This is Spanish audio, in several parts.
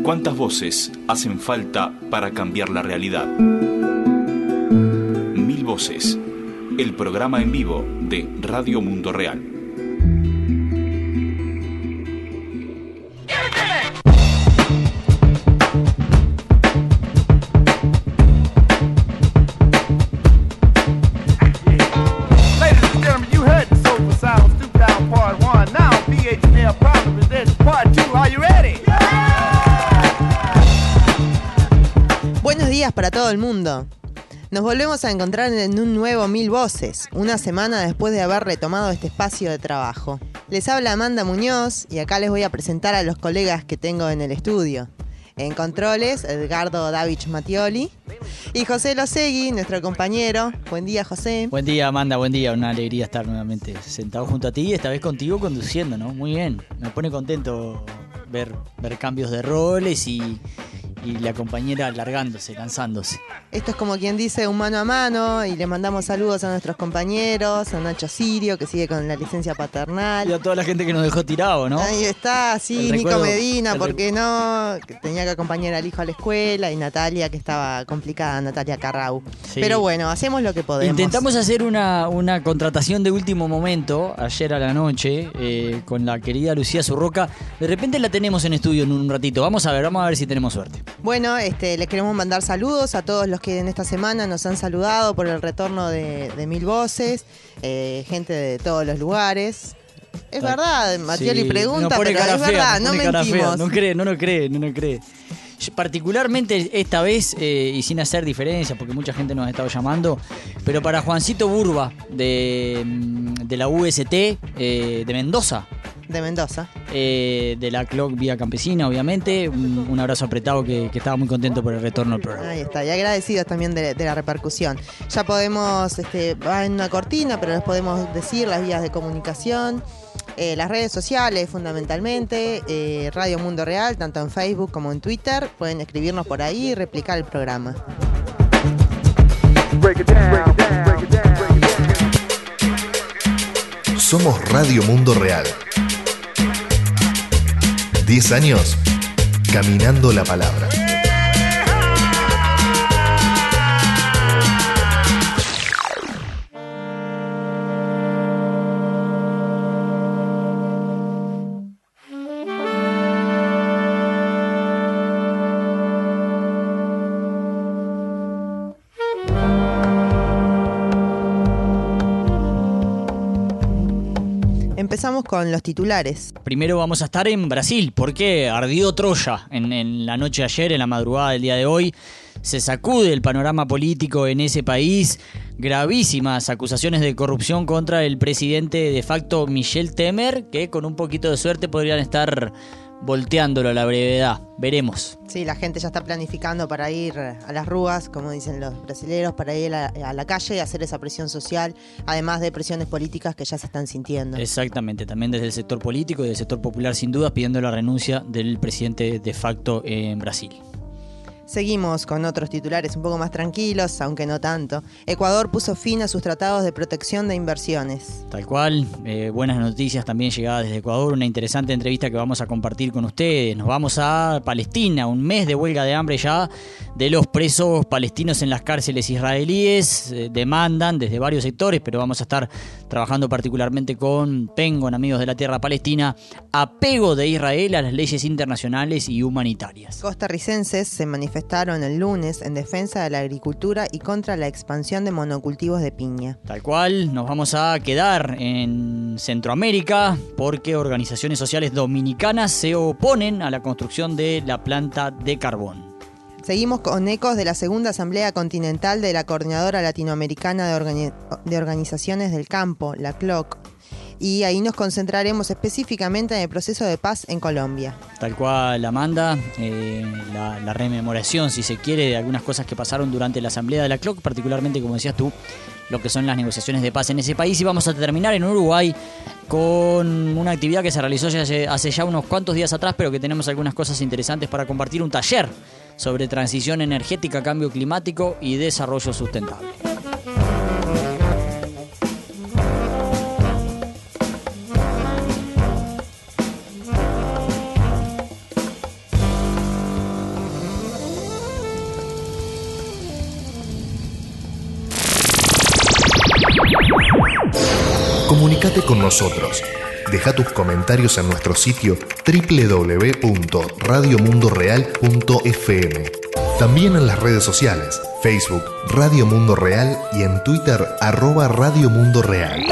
¿Cuántas voces hacen falta para cambiar la realidad? 1000 voces, el programa en vivo de Radio Mundo Real. Para todo el mundo. Nos volvemos a encontrar en un nuevo 1000 Voces, una semana después de haber retomado este espacio de trabajo. Les habla Amanda Muñoz y acá les voy a presentar a los colegas que tengo en el estudio. En controles, Edgardo Davich Mattioli y José Losegui, nuestro compañero. Buen día, José. Buen día, Amanda, buen día. Una alegría estar nuevamente sentado junto a ti y esta vez contigo conduciendo, ¿no? Muy bien. Me pone contento ver cambios de roles y la compañera alargándose, cansándose. Esto es como quien dice un mano a mano y le mandamos saludos a nuestros compañeros, a Nacho Sirio, que sigue con la licencia paternal. Y a toda la gente que nos dejó tirado, ¿no? Ahí está, sí, Nico Medina, ¿por qué no? Que tenía que acompañar al hijo a la escuela, y Natalia, que estaba complicada, Natalia Carrau. Sí. Pero bueno, hacemos lo que podemos. Intentamos hacer una contratación de último momento, ayer a la noche, con la querida Lucía Zurroca. De repente la tenemos en estudio en un ratito. Vamos a ver si tenemos suerte. Bueno, les queremos mandar saludos a todos los que en esta semana nos han saludado por el retorno de 1000 Voces, gente de todos los lugares. Es verdad, Mattioli pregunta, pero es verdad, no mentimos. No lo cree. Particularmente esta vez, y sin hacer diferencia, porque mucha gente nos ha estado llamando, pero para Juancito Burba, de la UST, de Mendoza. De la CLOC Vía Campesina, obviamente. Un abrazo apretado que estaba muy contento por el retorno al programa. Ahí está, y agradecidos también de la repercusión. Ya podemos, va en una cortina, pero les podemos decir las vías de comunicación. Las redes sociales fundamentalmente, Radio Mundo Real, tanto en Facebook como en Twitter. Pueden escribirnos por ahí y replicar el programa. Somos Radio Mundo Real. 10 años caminando la palabra. Empezamos con los titulares. Primero vamos a estar en Brasil, porque ardió Troya en la noche de ayer, en la madrugada del día de hoy. Se sacude el panorama político en ese país. Gravísimas acusaciones de corrupción contra el presidente de facto Michel Temer, que con un poquito de suerte podrían estar volteándolo a la brevedad. Veremos. Sí, la gente ya está planificando para ir a las ruas, como dicen los brasileños, para ir a la calle y hacer esa presión social, además de presiones políticas que ya se están sintiendo. Exactamente, también desde el sector político y del sector popular, sin duda, pidiendo la renuncia del presidente de facto en Brasil. Seguimos con otros titulares un poco más tranquilos, aunque no tanto. Ecuador puso fin a sus tratados de protección de inversiones. Tal cual, buenas noticias también llegadas desde Ecuador, una interesante entrevista que vamos a compartir con ustedes. Nos vamos a Palestina, un mes de huelga de hambre ya de los presos palestinos en las cárceles israelíes. Demandan desde varios sectores, pero vamos a estar trabajando particularmente con Pengon, Amigos de la Tierra Palestina, apego de Israel a las leyes internacionales y humanitarias. Costarricenses se manifestaron el lunes en defensa de la agricultura y contra la expansión de monocultivos de piña. Tal cual, nos vamos a quedar en Centroamérica porque organizaciones sociales dominicanas se oponen a la construcción de la planta de carbón. Seguimos con ecos de la segunda Asamblea Continental de la Coordinadora Latinoamericana de Organizaciones del Campo, la CLOC. Y ahí nos concentraremos específicamente en el proceso de paz en Colombia. Tal cual, Amanda, la rememoración, si se quiere, de algunas cosas que pasaron durante la asamblea de la CLOC, particularmente, como decías tú, lo que son las negociaciones de paz en ese país. Y vamos a terminar en Uruguay con una actividad que se realizó hace ya unos cuantos días atrás, pero que tenemos algunas cosas interesantes para compartir, un taller sobre transición energética, cambio climático y desarrollo sustentable. con nosotros. Deja tus comentarios en nuestro sitio www.radiomundoreal.fm. También en las redes sociales, Facebook, Radio Mundo Real y en Twitter, @Radio Mundo Real.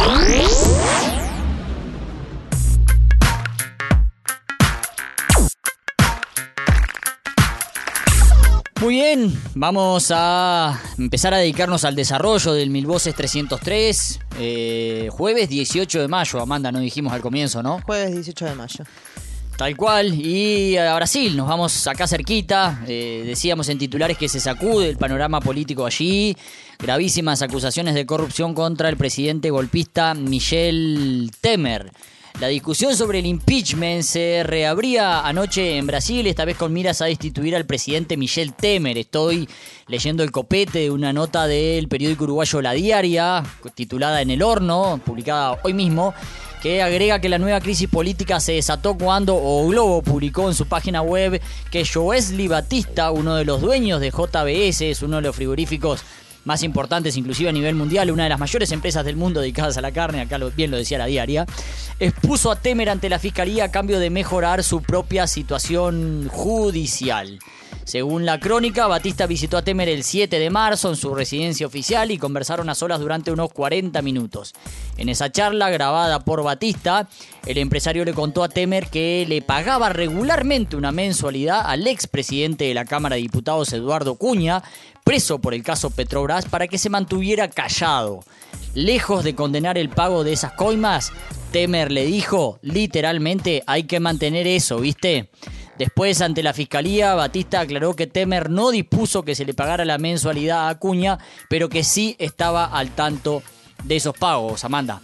Muy bien, vamos a empezar a dedicarnos al desarrollo del Mil Voces 303. Jueves 18 de mayo, Amanda, no dijimos al comienzo, ¿no? Jueves 18 de mayo. Tal cual, y a Brasil, nos vamos acá cerquita, decíamos en titulares que se sacude el panorama político allí, gravísimas acusaciones de corrupción contra el presidente golpista Michel Temer. La discusión sobre el impeachment se reabría anoche en Brasil, esta vez con miras a destituir al presidente Michel Temer. Estoy leyendo el copete de una nota del periódico uruguayo La Diaria, titulada En el Horno, publicada hoy mismo, que agrega que la nueva crisis política se desató cuando O Globo publicó en su página web que Joesley Batista, uno de los dueños de JBS, es uno de los frigoríficos más importantes inclusive a nivel mundial, una de las mayores empresas del mundo dedicadas a la carne, acá bien lo decía La Diaria, expuso a Temer ante la fiscalía a cambio de mejorar su propia situación judicial. Según la crónica, Batista visitó a Temer el 7 de marzo en su residencia oficial y conversaron a solas durante unos 40 minutos. En esa charla, grabada por Batista, el empresario le contó a Temer que le pagaba regularmente una mensualidad al expresidente de la Cámara de Diputados, Eduardo Cunha, preso por el caso Petrobras, para que se mantuviera callado. Lejos de condenar el pago de esas coimas, Temer le dijo, literalmente, hay que mantener eso, ¿viste? Después, ante la fiscalía, Batista aclaró que Temer no dispuso que se le pagara la mensualidad a Acuña, pero que sí estaba al tanto de esos pagos. Amanda.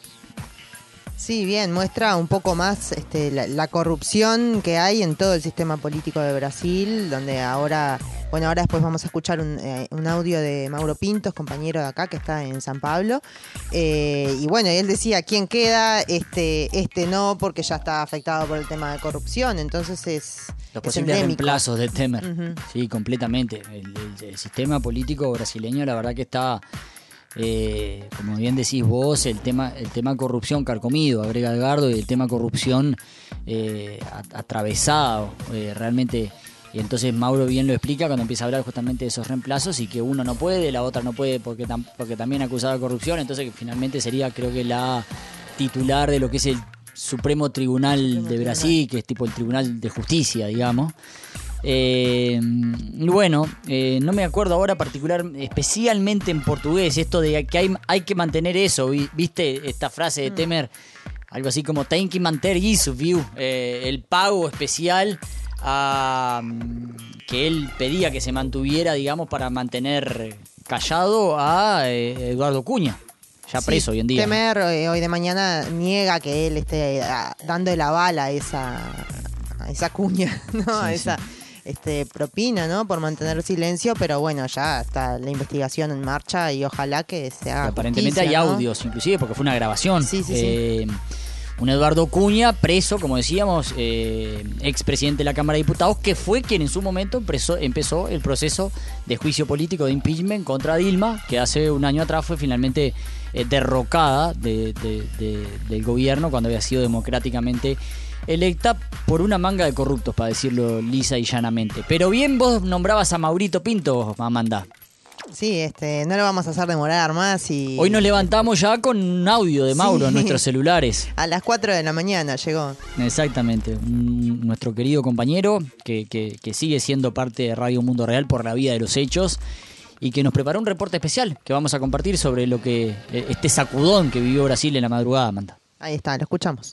Sí, bien, muestra un poco más la corrupción que hay en todo el sistema político de Brasil, donde ahora después vamos a escuchar un audio de Mauro Pintos, compañero de acá, que está en San Pablo, y bueno, él decía, ¿quién queda? No, porque ya está afectado por el tema de corrupción, entonces los posibles endémico. reemplazos de Temer. Uh-huh. Sí, completamente. El sistema político brasileño, la verdad que está... como bien decís vos, el tema corrupción carcomido, agrega Edgardo, y el tema corrupción atravesado realmente. Y entonces Mauro bien lo explica cuando empieza a hablar justamente de esos reemplazos y que uno no puede, la otra no puede porque también acusada de corrupción. Entonces finalmente sería, creo que la titular de lo que es el Supremo Tribunal de Brasil, que es tipo el Tribunal de Justicia, digamos. No me acuerdo ahora especialmente en portugués, esto de que hay que mantener eso, ¿viste? Esta frase de Temer, algo así como tem que manter isso, viu? El pago especial que él pedía que se mantuviera, digamos, para mantener callado a Eduardo Cunha, ya preso hoy en día. Temer hoy de mañana niega que él esté dando el aval a esa cuña, ¿no? Sí, a esa propina, ¿no? Por mantener silencio, pero bueno, ya está la investigación en marcha y ojalá que se haga aparentemente justicia, hay ¿no? audios, inclusive, porque fue una grabación. Sí. Un Eduardo Cunha, preso, como decíamos, expresidente de la Cámara de Diputados, que fue quien en su momento empezó el proceso de juicio político de impeachment contra Dilma, que hace un año atrás fue finalmente derrocada del gobierno cuando había sido democráticamente electa por una manga de corruptos, para decirlo lisa y llanamente. Pero bien, vos nombrabas a Maurito Pinto, Amanda. Sí, no lo vamos a hacer demorar más y... Hoy nos levantamos ya con un audio de Mauro en nuestros celulares. A las 4 de la mañana llegó. Exactamente, nuestro querido compañero que sigue siendo parte de Radio Mundo Real por la vía de los hechos y que nos preparó un reporte especial que vamos a compartir sobre lo que este sacudón que vivió Brasil en la madrugada, Amanda. Ahí está, lo escuchamos.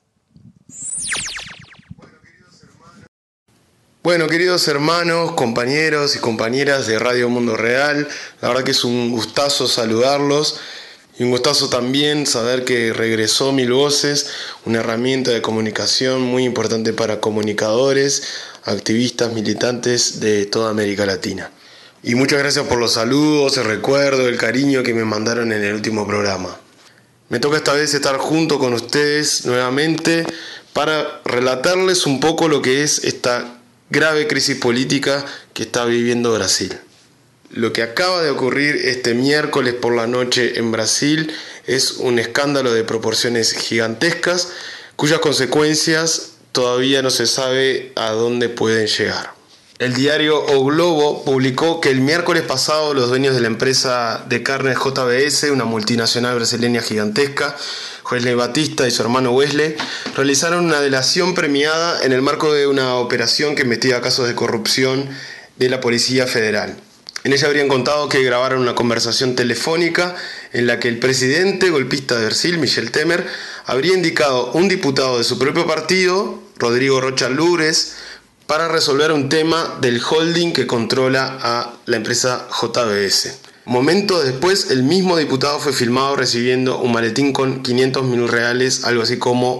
Bueno, queridos hermanos, compañeros y compañeras de Radio Mundo Real, la verdad que es un gustazo saludarlos y un gustazo también saber que regresó Mil Voces, una herramienta de comunicación muy importante para comunicadores, activistas, militantes de toda América Latina. Y muchas gracias por los saludos, el recuerdo, el cariño que me mandaron en el último programa. Me toca esta vez estar junto con ustedes nuevamente para relatarles un poco lo que es esta grave crisis política que está viviendo Brasil. lo que acaba de ocurrir este miércoles por la noche en Brasil es un escándalo de proporciones gigantescas, cuyas consecuencias todavía no se sabe a dónde pueden llegar. El diario O Globo publicó que el miércoles pasado los dueños de la empresa de carnes JBS, una multinacional brasileña gigantesca, Wesley Batista y su hermano Wesley, realizaron una delación premiada en el marco de una operación que investiga casos de corrupción de la Policía Federal. En ella habrían contado que grabaron una conversación telefónica en la que el presidente golpista de Brasil, Michel Temer, habría indicado a un diputado de su propio partido, Rodrigo Rocha Loures, para resolver un tema del holding que controla a la empresa JBS. Momentos después, el mismo diputado fue filmado recibiendo un maletín con 500.000 reales, algo así como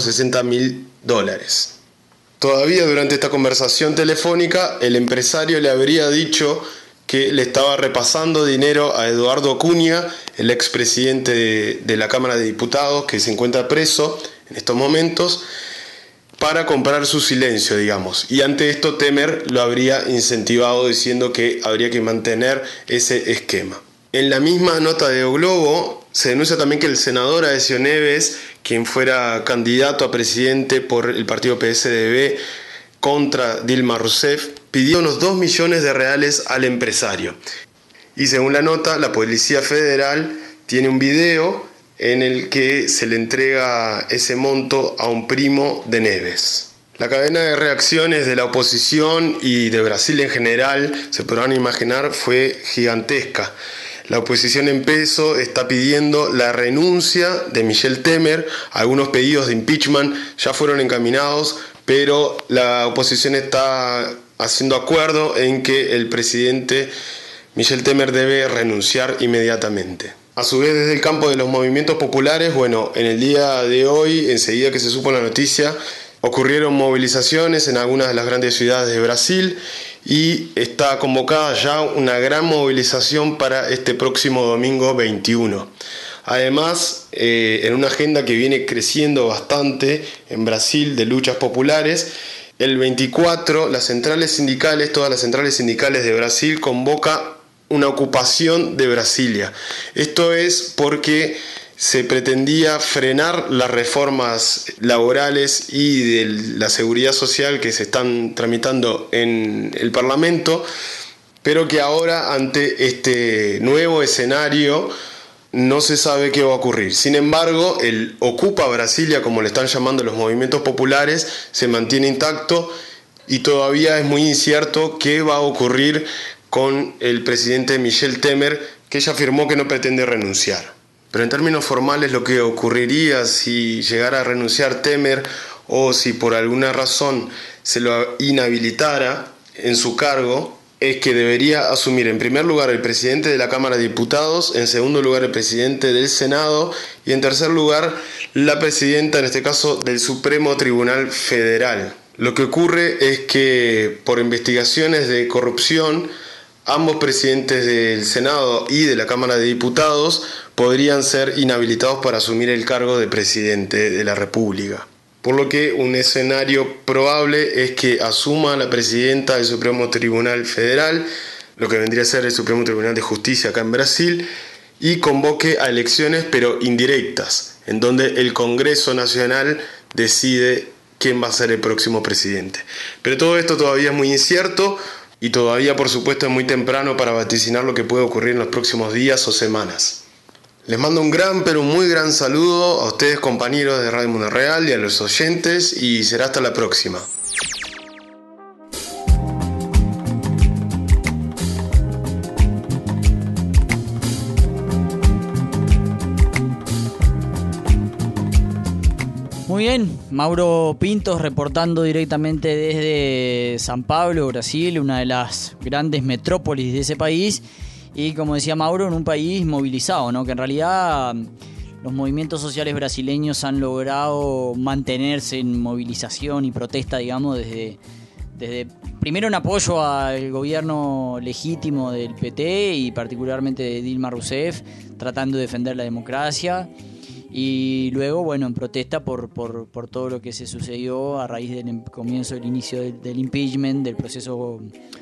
$160.000. Todavía durante esta conversación telefónica, el empresario le habría dicho que le estaba repasando dinero a Eduardo Acuña, el expresidente de la Cámara de Diputados, que se encuentra preso en estos momentos, para comprar su silencio, digamos. Y ante esto Temer lo habría incentivado diciendo que habría que mantener ese esquema. En la misma nota de O Globo se denuncia también que el senador Aécio Neves, quien fuera candidato a presidente por el partido PSDB contra Dilma Rousseff, pidió unos 2 millones de reales al empresario. Y según la nota, la Policía Federal tiene un video en el que se le entrega ese monto a un primo de Neves. La cadena de reacciones de la oposición y de Brasil en general, se podrán imaginar, fue gigantesca. La oposición en peso está pidiendo la renuncia de Michel Temer. Algunos pedidos de impeachment ya fueron encaminados, pero la oposición está haciendo acuerdo en que el presidente Michel Temer debe renunciar inmediatamente. A su vez, desde el campo de los movimientos populares, en el día de hoy, enseguida que se supo la noticia, ocurrieron movilizaciones en algunas de las grandes ciudades de Brasil y está convocada ya una gran movilización para este próximo domingo 21. Además, en una agenda que viene creciendo bastante en Brasil de luchas populares, el 24, todas las centrales sindicales de Brasil convoca una ocupación de Brasilia. Esto es porque se pretendía frenar las reformas laborales y de la seguridad social que se están tramitando en el Parlamento, pero que ahora, ante este nuevo escenario, no se sabe qué va a ocurrir. Sin embargo, el Ocupa Brasilia, como le están llamando los movimientos populares, se mantiene intacto y todavía es muy incierto qué va a ocurrir con el presidente Michel Temer, que ya afirmó que no pretende renunciar. Pero en términos formales, lo que ocurriría si llegara a renunciar Temer o si por alguna razón se lo inhabilitara en su cargo, es que debería asumir en primer lugar el presidente de la Cámara de Diputados, en segundo lugar el presidente del Senado y en tercer lugar la presidenta, en este caso, del Supremo Tribunal Federal. Lo que ocurre es que por investigaciones de corrupción, ambos presidentes del Senado y de la Cámara de Diputados podrían ser inhabilitados para asumir el cargo de presidente de la República. Por lo que un escenario probable es que asuma la presidenta del Supremo Tribunal Federal, lo que vendría a ser el Supremo Tribunal de Justicia acá en Brasil, y convoque a elecciones pero indirectas, en donde el Congreso Nacional decide quién va a ser el próximo presidente. Pero todo esto todavía es muy incierto. Y todavía, por supuesto, es muy temprano para vaticinar lo que puede ocurrir en los próximos días o semanas. Les mando un gran, pero muy gran saludo a ustedes, compañeros de Radio Mundo Real, y a los oyentes, y será hasta la próxima. Muy bien, Mauro Pintos reportando directamente desde San Pablo, Brasil, una de las grandes metrópolis de ese país. Y como decía Mauro, en un país movilizado, ¿no? Que en realidad los movimientos sociales brasileños han logrado mantenerse en movilización y protesta, digamos, desde primero en apoyo al gobierno legítimo del PT y particularmente de Dilma Rousseff, tratando de defender la democracia. Y luego, en protesta por todo lo que se sucedió a raíz del comienzo del inicio del impeachment, del proceso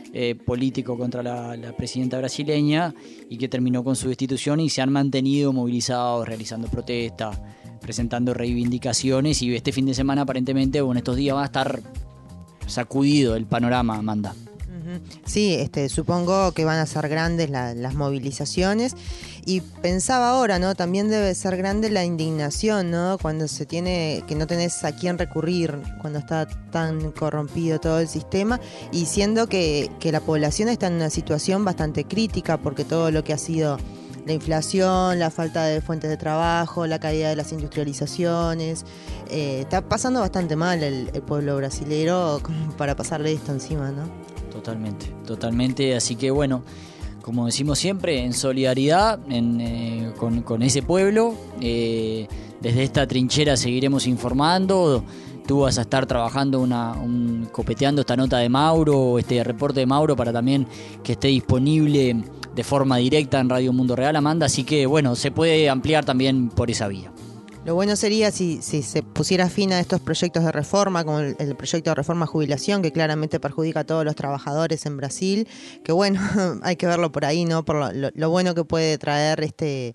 político contra la presidenta brasileña y que terminó con su destitución, y se han mantenido movilizados, realizando protestas, presentando reivindicaciones, y este fin de semana aparentemente, o en estos días, va a estar sacudido el panorama, Amanda. Sí, supongo que van a ser grandes las movilizaciones, y pensaba ahora, ¿no? También debe ser grande la indignación, ¿no? Cuando que no tenés a quién recurrir, cuando está tan corrompido todo el sistema, y siendo que la población está en una situación bastante crítica, porque todo lo que ha sido la inflación, la falta de fuentes de trabajo, la caída de las industrializaciones, está pasando bastante mal el pueblo brasilero como para pasarle esto encima, ¿no? Totalmente, así que bueno, como decimos siempre, en solidaridad con ese pueblo, desde esta trinchera seguiremos informando. Tú vas a estar trabajando copeteando esta nota de Mauro, este reporte de Mauro, para también que esté disponible de forma directa en Radio Mundo Real, Amanda, así que bueno, se puede ampliar también por esa vía. Lo bueno sería si se pusiera fin a estos proyectos de reforma, como el proyecto de reforma jubilación, que claramente perjudica a todos los trabajadores en Brasil, que bueno, hay que verlo por ahí, ¿no? Por lo bueno que puede traer este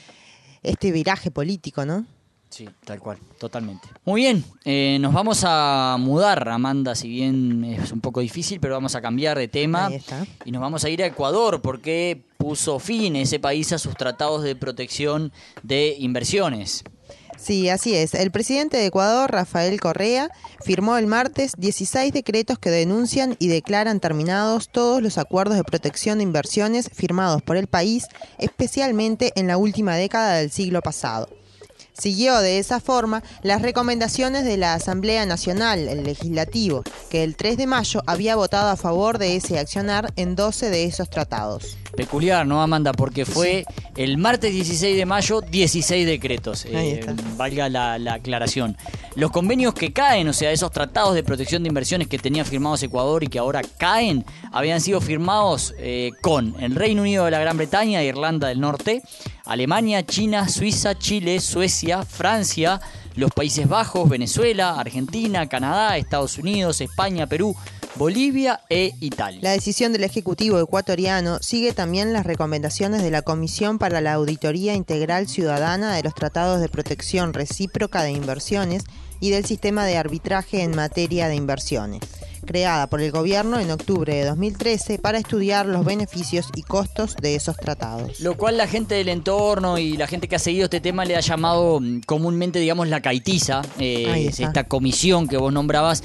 viraje político, ¿no? Sí, tal cual, totalmente. Muy bien, nos vamos a mudar, Amanda, si bien es un poco difícil, pero vamos a cambiar de tema. Ahí está. Y nos vamos a ir a Ecuador, porque puso fin ese país a sus tratados de protección de inversiones. Sí, así es. El presidente de Ecuador, Rafael Correa, firmó el martes 16 decretos que denuncian y declaran terminados todos los acuerdos de protección de inversiones firmados por el país, especialmente en la última década del siglo pasado. Siguió de esa forma las recomendaciones de la Asamblea Nacional, el Legislativo, que el 3 de mayo había votado a favor de ese accionar en 12 de esos tratados. Peculiar, ¿no, Amanda? Porque fue el martes 16 de mayo, 16 decretos. Valga la aclaración. Los convenios que caen, o sea, esos tratados de protección de inversiones que tenía firmados Ecuador y que ahora caen, habían sido firmados con el Reino Unido de la Gran Bretaña, Irlanda del Norte, Alemania, China, Suiza, Chile, Suecia, Francia, los Países Bajos, Venezuela, Argentina, Canadá, Estados Unidos, España, Perú, Bolivia e Italia. La decisión del Ejecutivo ecuatoriano sigue también las recomendaciones de la Comisión para la Auditoría Integral Ciudadana de los Tratados de Protección Recíproca de Inversiones y del Sistema de Arbitraje en Materia de Inversiones, creada por el gobierno en octubre de 2013 para estudiar los beneficios y costos de esos tratados. Lo cual la gente del entorno y la gente que ha seguido este tema le ha llamado comúnmente, digamos, la caitiza, esta comisión que vos nombrabas,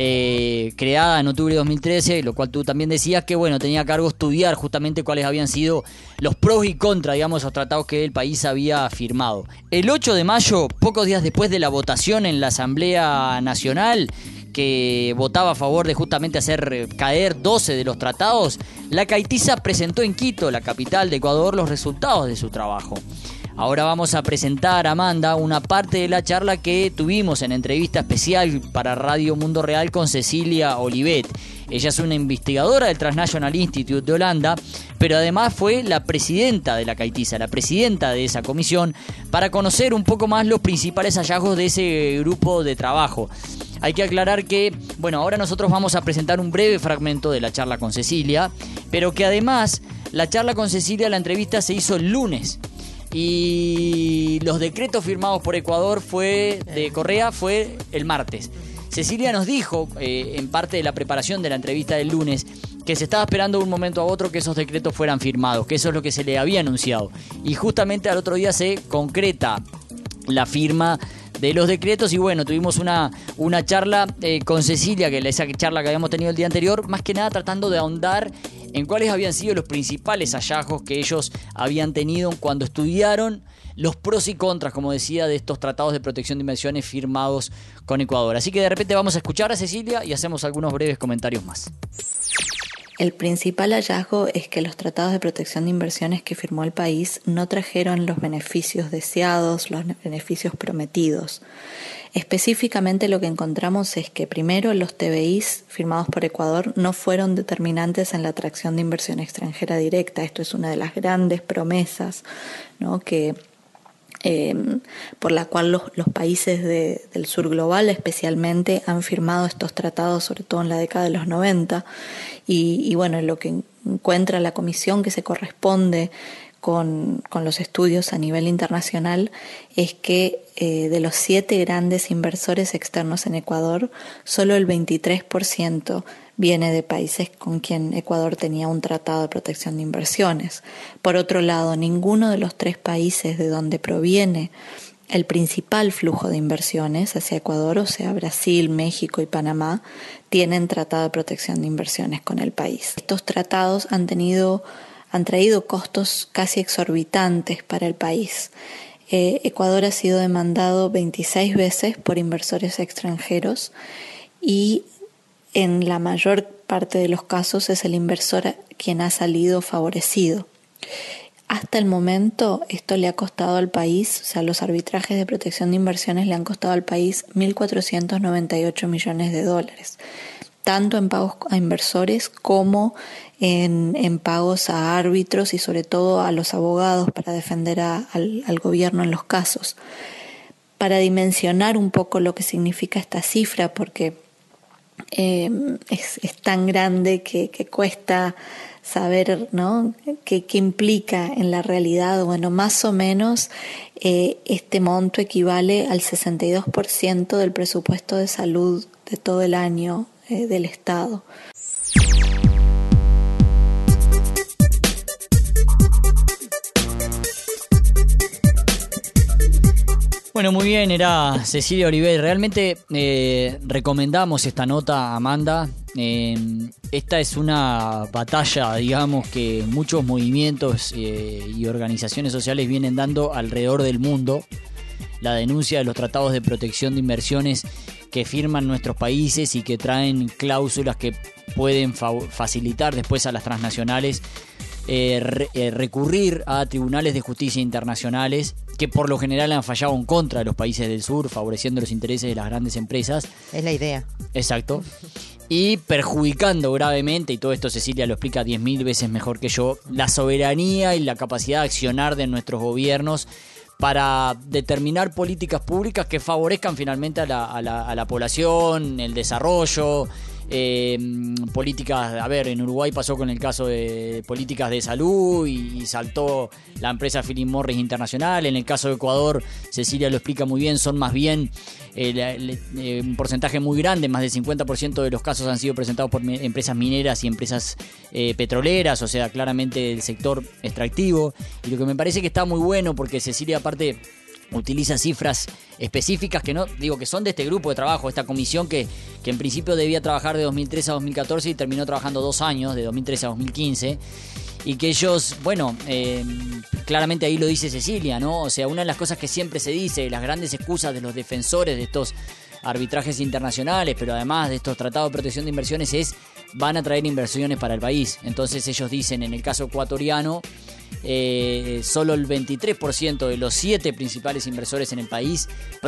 creada en octubre de 2013, lo cual tú también decías que, bueno, tenía a cargo estudiar justamente cuáles habían sido los pros y contras, digamos, esos tratados que el país había firmado. El 8 de mayo, pocos días después de la votación en la Asamblea Nacional, que votaba a favor de justamente hacer caer 12 de los tratados, la caitiza presentó en Quito, la capital de Ecuador, los resultados de su trabajo. Ahora vamos a presentar, Amanda, una parte de la charla que tuvimos en entrevista especial para Radio Mundo Real con Cecilia Olivet. Ella es una investigadora del Transnational Institute de Holanda, pero además fue la presidenta de la caitiza, la presidenta de esa comisión, para conocer un poco más los principales hallazgos de ese grupo de trabajo. Hay que aclarar que, bueno, ahora nosotros vamos a presentar un breve fragmento de la charla con Cecilia, pero que además la charla con Cecilia, la entrevista se hizo el lunes. Y los decretos firmados por Ecuador de Correa fue el martes. Cecilia nos dijo, en parte de la preparación de la entrevista del lunes, que se estaba esperando de un momento a otro que esos decretos fueran firmados, que eso es lo que se le había anunciado. Y justamente al otro día se concreta la firma de los decretos y bueno, tuvimos una charla con Cecilia, que esa charla que habíamos tenido el día anterior, más que nada tratando de ahondar en cuáles habían sido los principales hallazgos que ellos habían tenido cuando estudiaron los pros y contras, como decía, de estos tratados de protección de inversiones firmados con Ecuador. Así que de repente vamos a escuchar a Cecilia y hacemos algunos breves comentarios más. El principal hallazgo es que los tratados de protección de inversiones que firmó el país no trajeron los beneficios deseados, los beneficios prometidos. Específicamente lo que encontramos es que primero los TBIs firmados por Ecuador no fueron determinantes en la atracción de inversión extranjera directa. Esto es una de las grandes promesas, ¿no?, que por la cual los países del sur global especialmente han firmado estos tratados, sobre todo en la década de los 90, y bueno, lo que encuentra la Comisión que se corresponde con los estudios a nivel internacional es que de los 7 grandes inversores externos en Ecuador, solo el 23% viene de países con quien Ecuador tenía un tratado de protección de inversiones. Por otro lado, ninguno de los 3 países de donde proviene el principal flujo de inversiones hacia Ecuador, o sea, Brasil, México y Panamá, tienen tratado de protección de inversiones con el país. Estos tratados han traído costos casi exorbitantes para el país. Ecuador ha sido demandado 26 veces por inversores extranjeros y en la mayor parte de los casos es el inversor quien ha salido favorecido. Hasta el momento esto le ha costado al país, o sea, los arbitrajes de protección de inversiones le han costado al país $1.498 millones, tanto en pagos a inversores como en pagos a árbitros y sobre todo a los abogados para defender al gobierno en los casos. Para dimensionar un poco lo que significa esta cifra, porque es tan grande que cuesta saber, ¿no?, qué implica en la realidad. Bueno, más o menos este monto equivale al 62% del presupuesto de salud de todo el año del Estado. Bueno, muy bien, era Cecilia Oliver. Realmente recomendamos esta nota, Amanda. Esta es una batalla, digamos, que muchos movimientos y organizaciones sociales vienen dando alrededor del mundo. La denuncia de los tratados de protección de inversiones que firman nuestros países y que traen cláusulas que pueden facilitar después a las transnacionales recurrir a tribunales de justicia internacionales que por lo general han fallado en contra de los países del sur, favoreciendo los intereses de las grandes empresas. Es la idea. Exacto. Y perjudicando gravemente, y todo esto Cecilia lo explica 10.000 veces mejor que yo, la soberanía y la capacidad de accionar de nuestros gobiernos para determinar políticas públicas que favorezcan finalmente a la población, el desarrollo, políticas, en Uruguay pasó con el caso de políticas de salud y saltó la empresa Philip Morris Internacional. En el caso de Ecuador, Cecilia lo explica muy bien, son más bien un porcentaje muy grande, más del 50% de los casos han sido presentados por empresas mineras y empresas petroleras, o sea, claramente el sector extractivo. Y lo que me parece que está muy bueno, porque Cecilia aparte utiliza cifras específicas que no digo que son de este grupo de trabajo, esta comisión que en principio debía trabajar de 2013 a 2014 y terminó trabajando 2 años, de 2013 a 2015, y que ellos, claramente ahí lo dice Cecilia, ¿no? O sea, una de las cosas que siempre se dice, las grandes excusas de los defensores de estos arbitrajes internacionales, pero además de estos tratados de protección de inversiones van a traer inversiones para el país. Entonces ellos dicen, en el caso ecuatoriano, solo el 23% de los 7 principales inversores en el país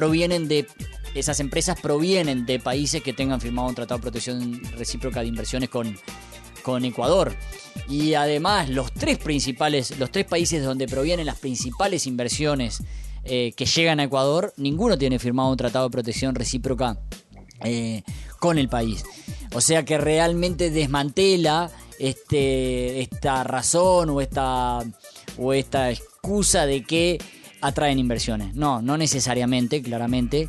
esas empresas provienen de países que tengan firmado un tratado de protección recíproca de inversiones con Ecuador. Y además los 3 países donde provienen las principales inversiones que llegan a Ecuador, ninguno tiene firmado un tratado de protección recíproca con el país. O sea que realmente desmantela esta razón o esta excusa de que atraen inversiones. No necesariamente, claramente.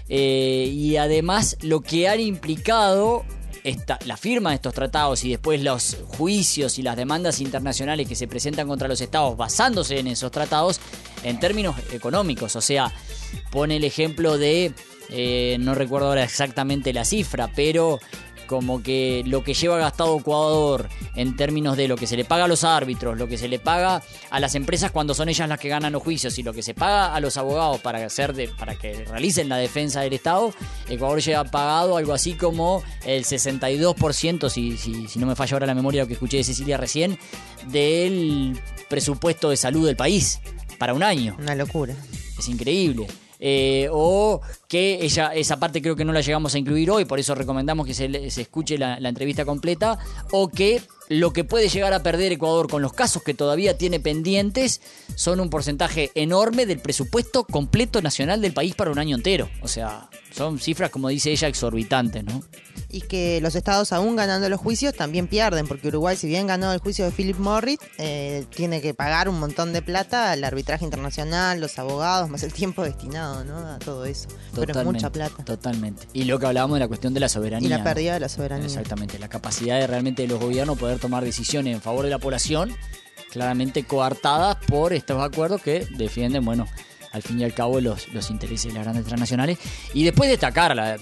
Y además lo que han implicado la firma de estos tratados y después los juicios y las demandas internacionales que se presentan contra los estados basándose en esos tratados en términos económicos. O sea, pone el ejemplo de, no recuerdo ahora exactamente la cifra, pero como que lo que lleva gastado Ecuador en términos de lo que se le paga a los árbitros, lo que se le paga a las empresas cuando son ellas las que ganan los juicios y lo que se paga a los abogados para que realicen la defensa del Estado, Ecuador lleva pagado algo así como el 62%, si no me falla ahora la memoria, lo que escuché de Cecilia recién, del presupuesto de salud del país para un año. Una locura. Es increíble. o que esa parte creo que no la llegamos a incluir hoy, por eso recomendamos que se escuche la entrevista completa, o que lo que puede llegar a perder Ecuador con los casos que todavía tiene pendientes son un porcentaje enorme del presupuesto completo nacional del país para un año entero. O sea, son cifras, como dice ella, exorbitantes, ¿no? Y que los estados, aún ganando los juicios, también pierden, porque Uruguay, si bien ganó el juicio de Philip Morris, tiene que pagar un montón de plata al arbitraje internacional, los abogados, más el tiempo destinado, ¿no?, a todo eso. Pero es mucha plata. Totalmente. Y lo que hablábamos de la cuestión de la soberanía. Y la pérdida de la soberanía. Exactamente. La capacidad de realmente de los gobiernos poder tomar decisiones en favor de la población, claramente coartadas por estos acuerdos que defienden, bueno, al fin y al cabo los intereses de las grandes transnacionales. Y después destacar la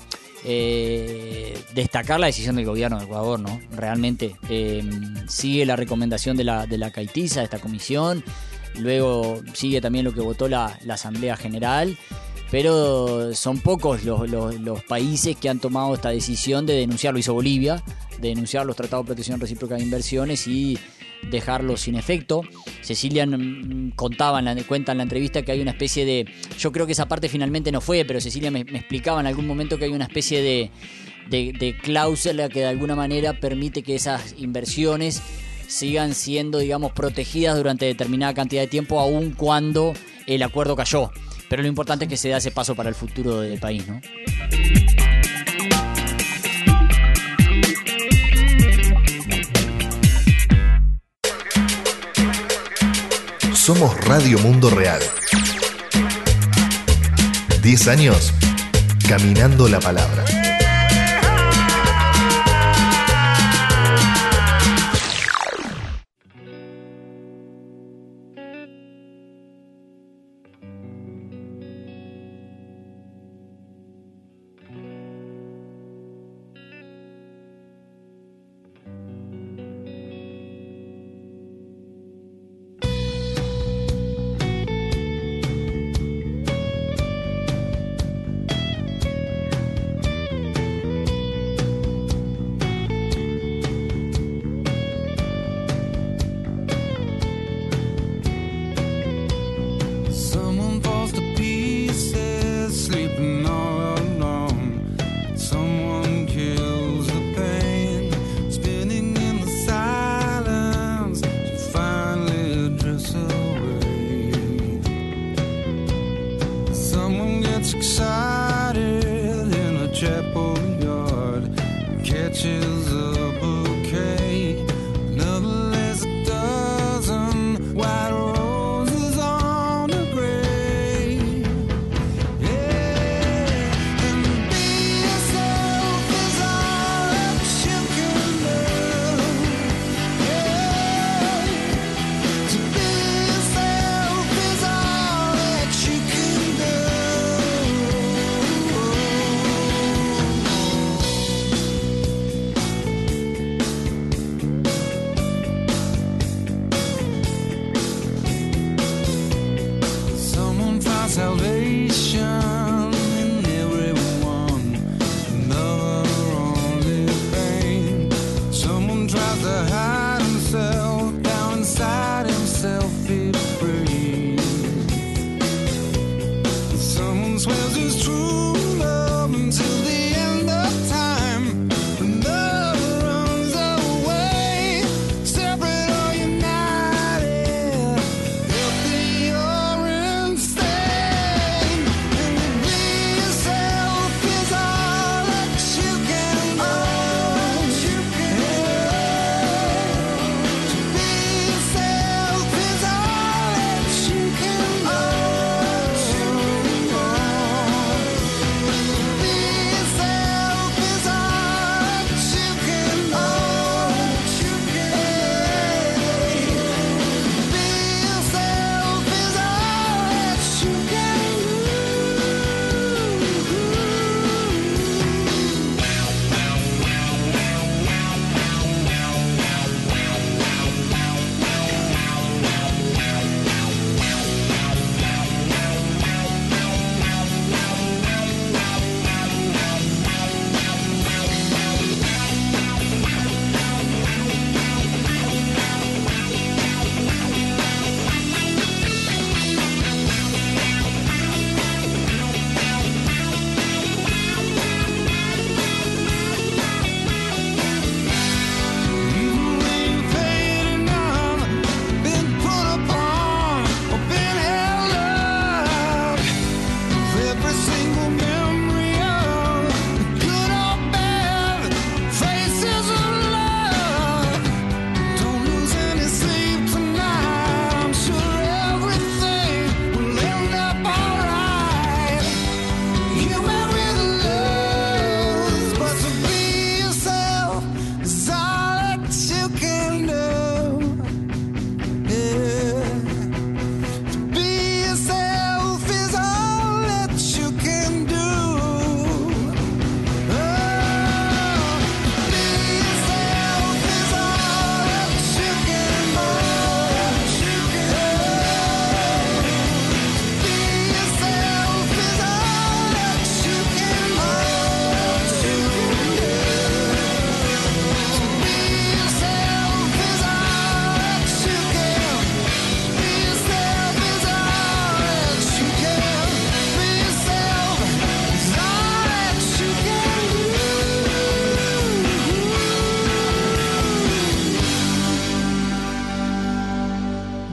decisión del gobierno de Ecuador, ¿no? Realmente sigue la recomendación de la CAITISA, de esta comisión. Luego sigue también lo que votó la Asamblea General. Pero son pocos los países que han tomado esta decisión de denunciar. Lo hizo Bolivia, de denunciar los tratados de protección recíproca de inversiones y dejarlos sin efecto. Cecilia cuenta en la entrevista que hay una especie de... Yo creo que esa parte finalmente no fue, pero Cecilia me explicaba en algún momento que hay una especie de cláusula que de alguna manera permite que esas inversiones sigan siendo, digamos, protegidas durante determinada cantidad de tiempo, aun cuando el acuerdo cayó. Pero lo importante es que se da ese paso para el futuro del país, ¿no? Somos Radio Mundo Real. 10 años caminando la palabra.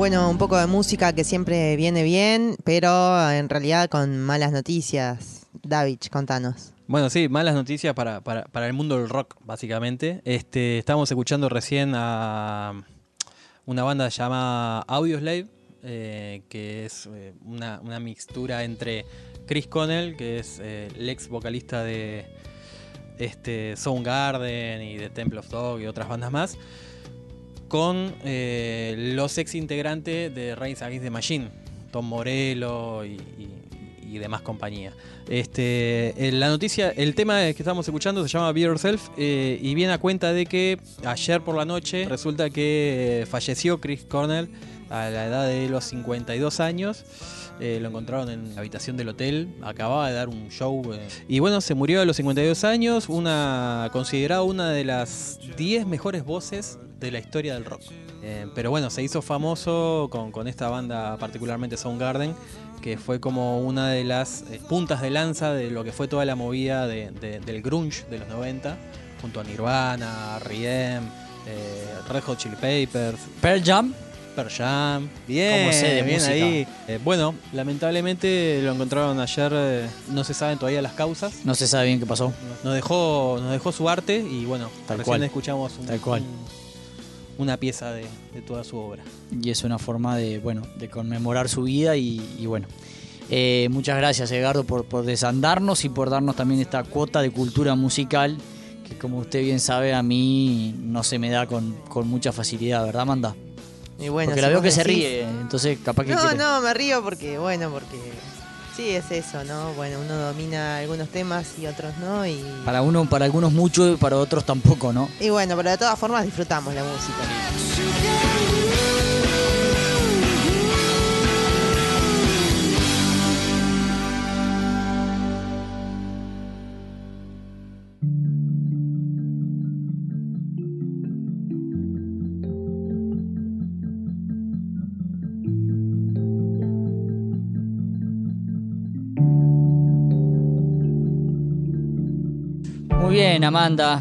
Bueno, un poco de música que siempre viene bien, pero en realidad con malas noticias. David, contanos. Bueno, sí, malas noticias para el mundo del rock, básicamente. Estábamos escuchando recién a una banda llamada Audioslave, que es una mixtura entre Chris Cornell, que es el ex vocalista de Soundgarden y de Temple of Dog y otras bandas más, con los ex integrantes de Rage Against the Machine, Tom Morello y demás compañía. La noticia, el tema que estamos escuchando se llama Be Yourself, y viene a cuenta de que ayer por la noche resulta que falleció Chris Cornell a la edad de los 52 años. Lo encontraron en la habitación del hotel, acababa de dar un show, y bueno, se murió a los 52 años, considerada una de las 10 mejores voces de la historia del rock. Pero bueno, se hizo famoso con esta banda, particularmente Soundgarden, que fue como una de las puntas de lanza de lo que fue toda la movida del grunge de los 90, junto a Nirvana, R.E.M., Red Hot Chili Peppers, Pearl Jam. Bien, ¿Cómo sé de bien música? ahí. Bueno, lamentablemente lo encontraron ayer, no se saben todavía las causas. No se sabe bien qué pasó. Nos dejó su arte y bueno, Tal recién cual. escuchamos una pieza de toda su obra. Y es una forma de conmemorar su vida y bueno. Muchas gracias, Edgardo, por desandarnos y por darnos también esta cuota de cultura musical que, como usted bien sabe, a mí no se me da con mucha facilidad, ¿verdad, Amanda? Y bueno, Porque si la veo vos que se decís- ríe, entonces capaz que No, me río porque sí, es eso, ¿no? Bueno, uno domina algunos temas y otros no, para algunos mucho y para otros tampoco, ¿no? y bueno, pero de todas formas disfrutamos la música. Muy bien, Amanda.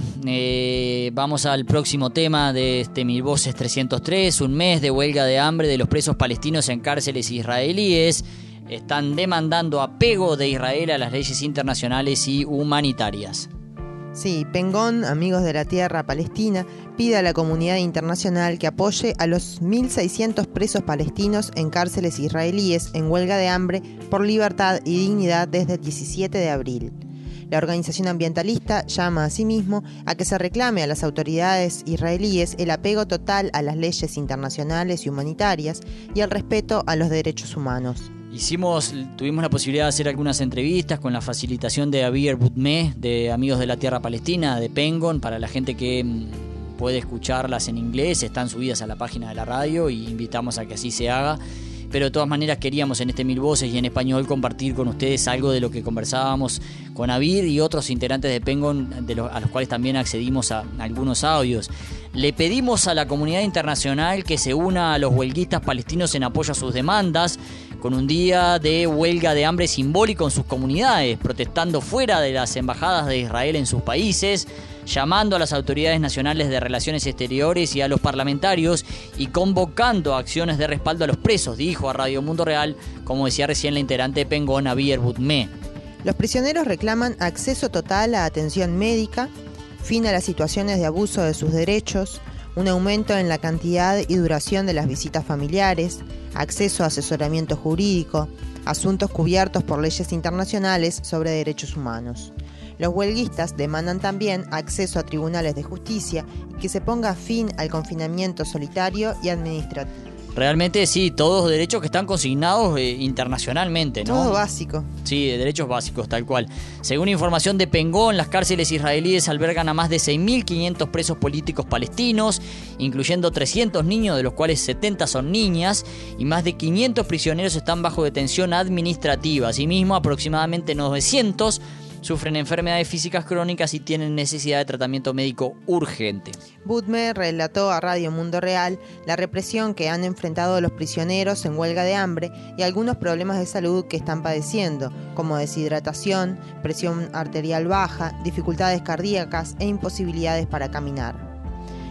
Vamos al próximo tema de este Mil Voces 303. Un mes de huelga de hambre de los presos palestinos en cárceles israelíes. Están demandando apego de Israel a las leyes internacionales y humanitarias. Sí, Pengón, Amigos de la Tierra Palestina, pide a la comunidad internacional que apoye a los 1.600 presos palestinos en cárceles israelíes en huelga de hambre por libertad y dignidad desde el 17 de abril. La organización ambientalista llama asimismo a que se reclame a las autoridades israelíes el apego total a las leyes internacionales y humanitarias y el respeto a los derechos humanos. Tuvimos la posibilidad de hacer algunas entrevistas con la facilitación de Abir Boutmeh, de Amigos de la Tierra Palestina, de Pengon, para la gente que puede escucharlas en inglés, están subidas a la página de la radio y invitamos a que así se haga. Pero de todas maneras queríamos en este Mil Voces y en español compartir con ustedes algo de lo que conversábamos con Abir y otros integrantes de Pengon, a los cuales también accedimos a algunos audios. Le pedimos a la comunidad internacional que se una a los huelguistas palestinos en apoyo a sus demandas, con un día de huelga de hambre simbólico en sus comunidades, protestando fuera de las embajadas de Israel en sus países, llamando a las autoridades nacionales de Relaciones Exteriores y a los parlamentarios y convocando acciones de respaldo a los presos, dijo a Radio Mundo Real, como decía recién la integrante de Pengon, Abir Boutmeh. Los prisioneros reclaman acceso total a atención médica, fin a las situaciones de abuso de sus derechos, un aumento en la cantidad y duración de las visitas familiares, acceso a asesoramiento jurídico, asuntos cubiertos por leyes internacionales sobre derechos humanos. Los huelguistas demandan también acceso a tribunales de justicia y que se ponga fin al confinamiento solitario y administrativo. Realmente sí, todos derechos que están consignados internacionalmente, ¿no? Todo básico. Sí, derechos básicos, tal cual. Según información de Pengón, las cárceles israelíes albergan a más de 6.500 presos políticos palestinos, incluyendo 300 niños, de los cuales 70 son niñas, y más de 500 prisioneros están bajo detención administrativa. Asimismo, aproximadamente 900 sufren enfermedades físicas crónicas y tienen necesidad de tratamiento médico urgente. Boutmeh relató a Radio Mundo Real la represión que han enfrentado los prisioneros en huelga de hambre y algunos problemas de salud que están padeciendo, como deshidratación, presión arterial baja, dificultades cardíacas e imposibilidades para caminar.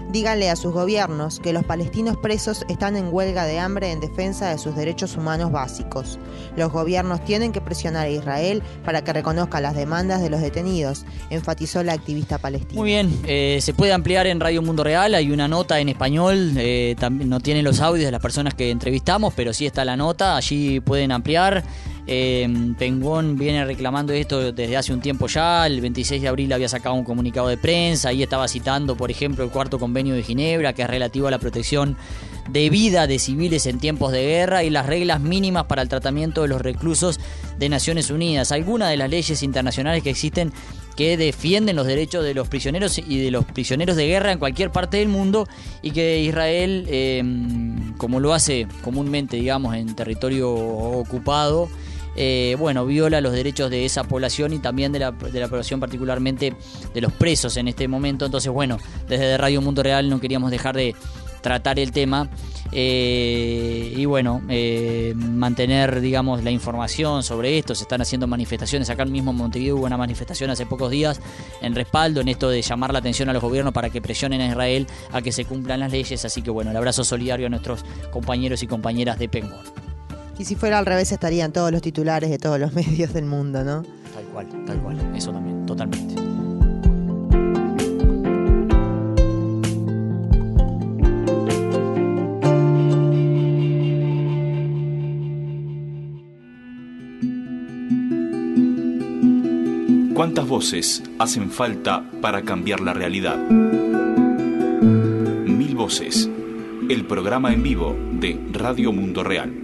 Díganle a sus gobiernos que los palestinos presos están en huelga de hambre en defensa de sus derechos humanos básicos. Los gobiernos tienen que presionar a Israel para que reconozca las demandas de los detenidos, enfatizó la activista palestina. Muy bien, se puede ampliar en Radio Mundo Real, hay una nota en español, también no tiene los audios de las personas que entrevistamos, pero sí está la nota, allí pueden ampliar. Pengón viene reclamando esto desde hace un tiempo ya. El 26 de abril había sacado un comunicado de prensa, ahí estaba citando, por ejemplo, el cuarto convenio de Ginebra, que es relativo a la protección de vida de civiles en tiempos de guerra, y las reglas mínimas para el tratamiento de los reclusos de Naciones Unidas. Algunas de las leyes internacionales que existen que defienden los derechos de los prisioneros y de los prisioneros de guerra en cualquier parte del mundo, y que Israel, como lo hace comúnmente, digamos, en territorio ocupado, viola los derechos de esa población y también de la población, particularmente de los presos en este momento. Entonces, desde Radio Mundo Real no queríamos dejar de tratar el tema mantener, digamos, la información sobre esto. Se están haciendo manifestaciones acá mismo en Montevideo, hubo una manifestación hace pocos días en respaldo en esto de llamar la atención a los gobiernos para que presionen a Israel a que se cumplan las leyes. Así que el abrazo solidario a nuestros compañeros y compañeras de Pengón. Y si fuera al revés, estarían todos los titulares de todos los medios del mundo, ¿no? Tal cual, eso también, totalmente. ¿Cuántas voces hacen falta para cambiar la realidad? 1000 voces, el programa en vivo de Radio Mundo Real.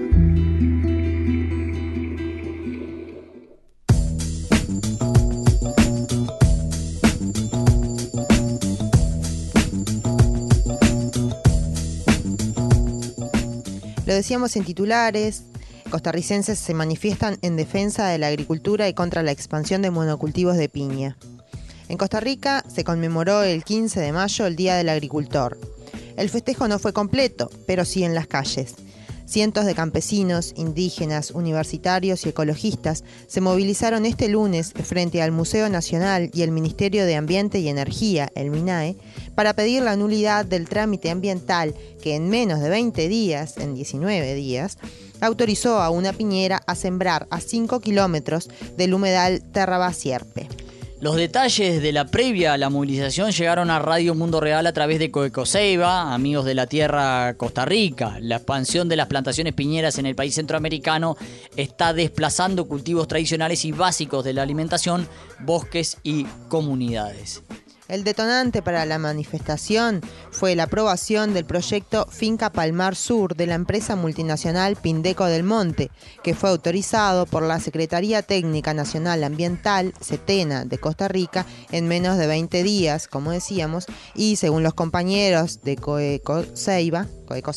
Lo decíamos en titulares, costarricenses se manifiestan en defensa de la agricultura y contra la expansión de monocultivos de piña. En Costa Rica se conmemoró el 15 de mayo el Día del Agricultor. El festejo no fue completo, pero sí en las calles. Cientos de campesinos, indígenas, universitarios y ecologistas se movilizaron este lunes frente al Museo Nacional y el Ministerio de Ambiente y Energía, el MINAE, para pedir la nulidad del trámite ambiental que en menos de 20 días, en 19 días, autorizó a una piñera a sembrar a 5 kilómetros del humedal Terrabasierpe. Los detalles de la previa a la movilización llegaron a Radio Mundo Real a través de Coecoseiba, amigos de la tierra Costa Rica. La expansión de las plantaciones piñeras en el país centroamericano está desplazando cultivos tradicionales y básicos de la alimentación, bosques y comunidades. El detonante para la manifestación fue la aprobación del proyecto Finca Palmar Sur de la empresa multinacional Pindeco del Monte, que fue autorizado por la Secretaría Técnica Nacional Ambiental, SETENA, de Costa Rica, en menos de 20 días, como decíamos, y según los compañeros de Coecoseiba,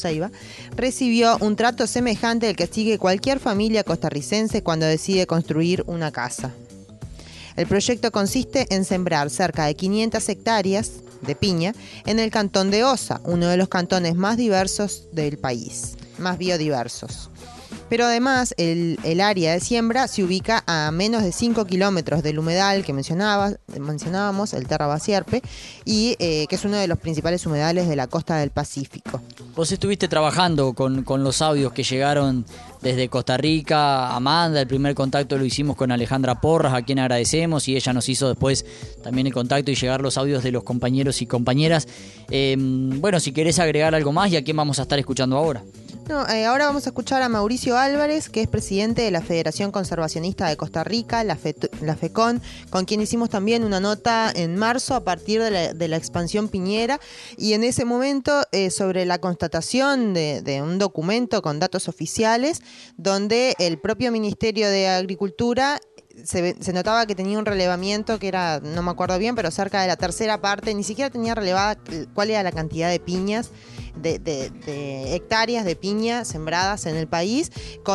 recibió un trato semejante al que sigue cualquier familia costarricense cuando decide construir una casa. El proyecto consiste en sembrar cerca de 500 hectáreas de piña en el cantón de Osa, uno de los cantones más diversos del país, más biodiversos. Pero además el área de siembra se ubica a menos de 5 kilómetros del humedal que mencionábamos, el Terrabasierpe, y que es uno de los principales humedales de la costa del Pacífico. Vos estuviste trabajando con los audios que llegaron desde Costa Rica, Amanda. El primer contacto lo hicimos con Alejandra Porras, a quien agradecemos, y ella nos hizo después también el contacto y llegar los audios de los compañeros y compañeras. Si querés agregar algo más, ¿y a quién vamos a estar escuchando ahora? Ahora vamos a escuchar a Mauricio Álvarez, que es presidente de la Federación Conservacionista de Costa Rica, la FECON, con quien hicimos también una nota en marzo a partir de la expansión piñera, y en ese momento sobre la constatación de un documento con datos oficiales, donde el propio Ministerio de Agricultura se notaba que tenía un relevamiento que era, no me acuerdo bien, pero cerca de la tercera parte, ni siquiera tenía relevada cuál era la cantidad de piñas, de hectáreas de piña sembradas en el país.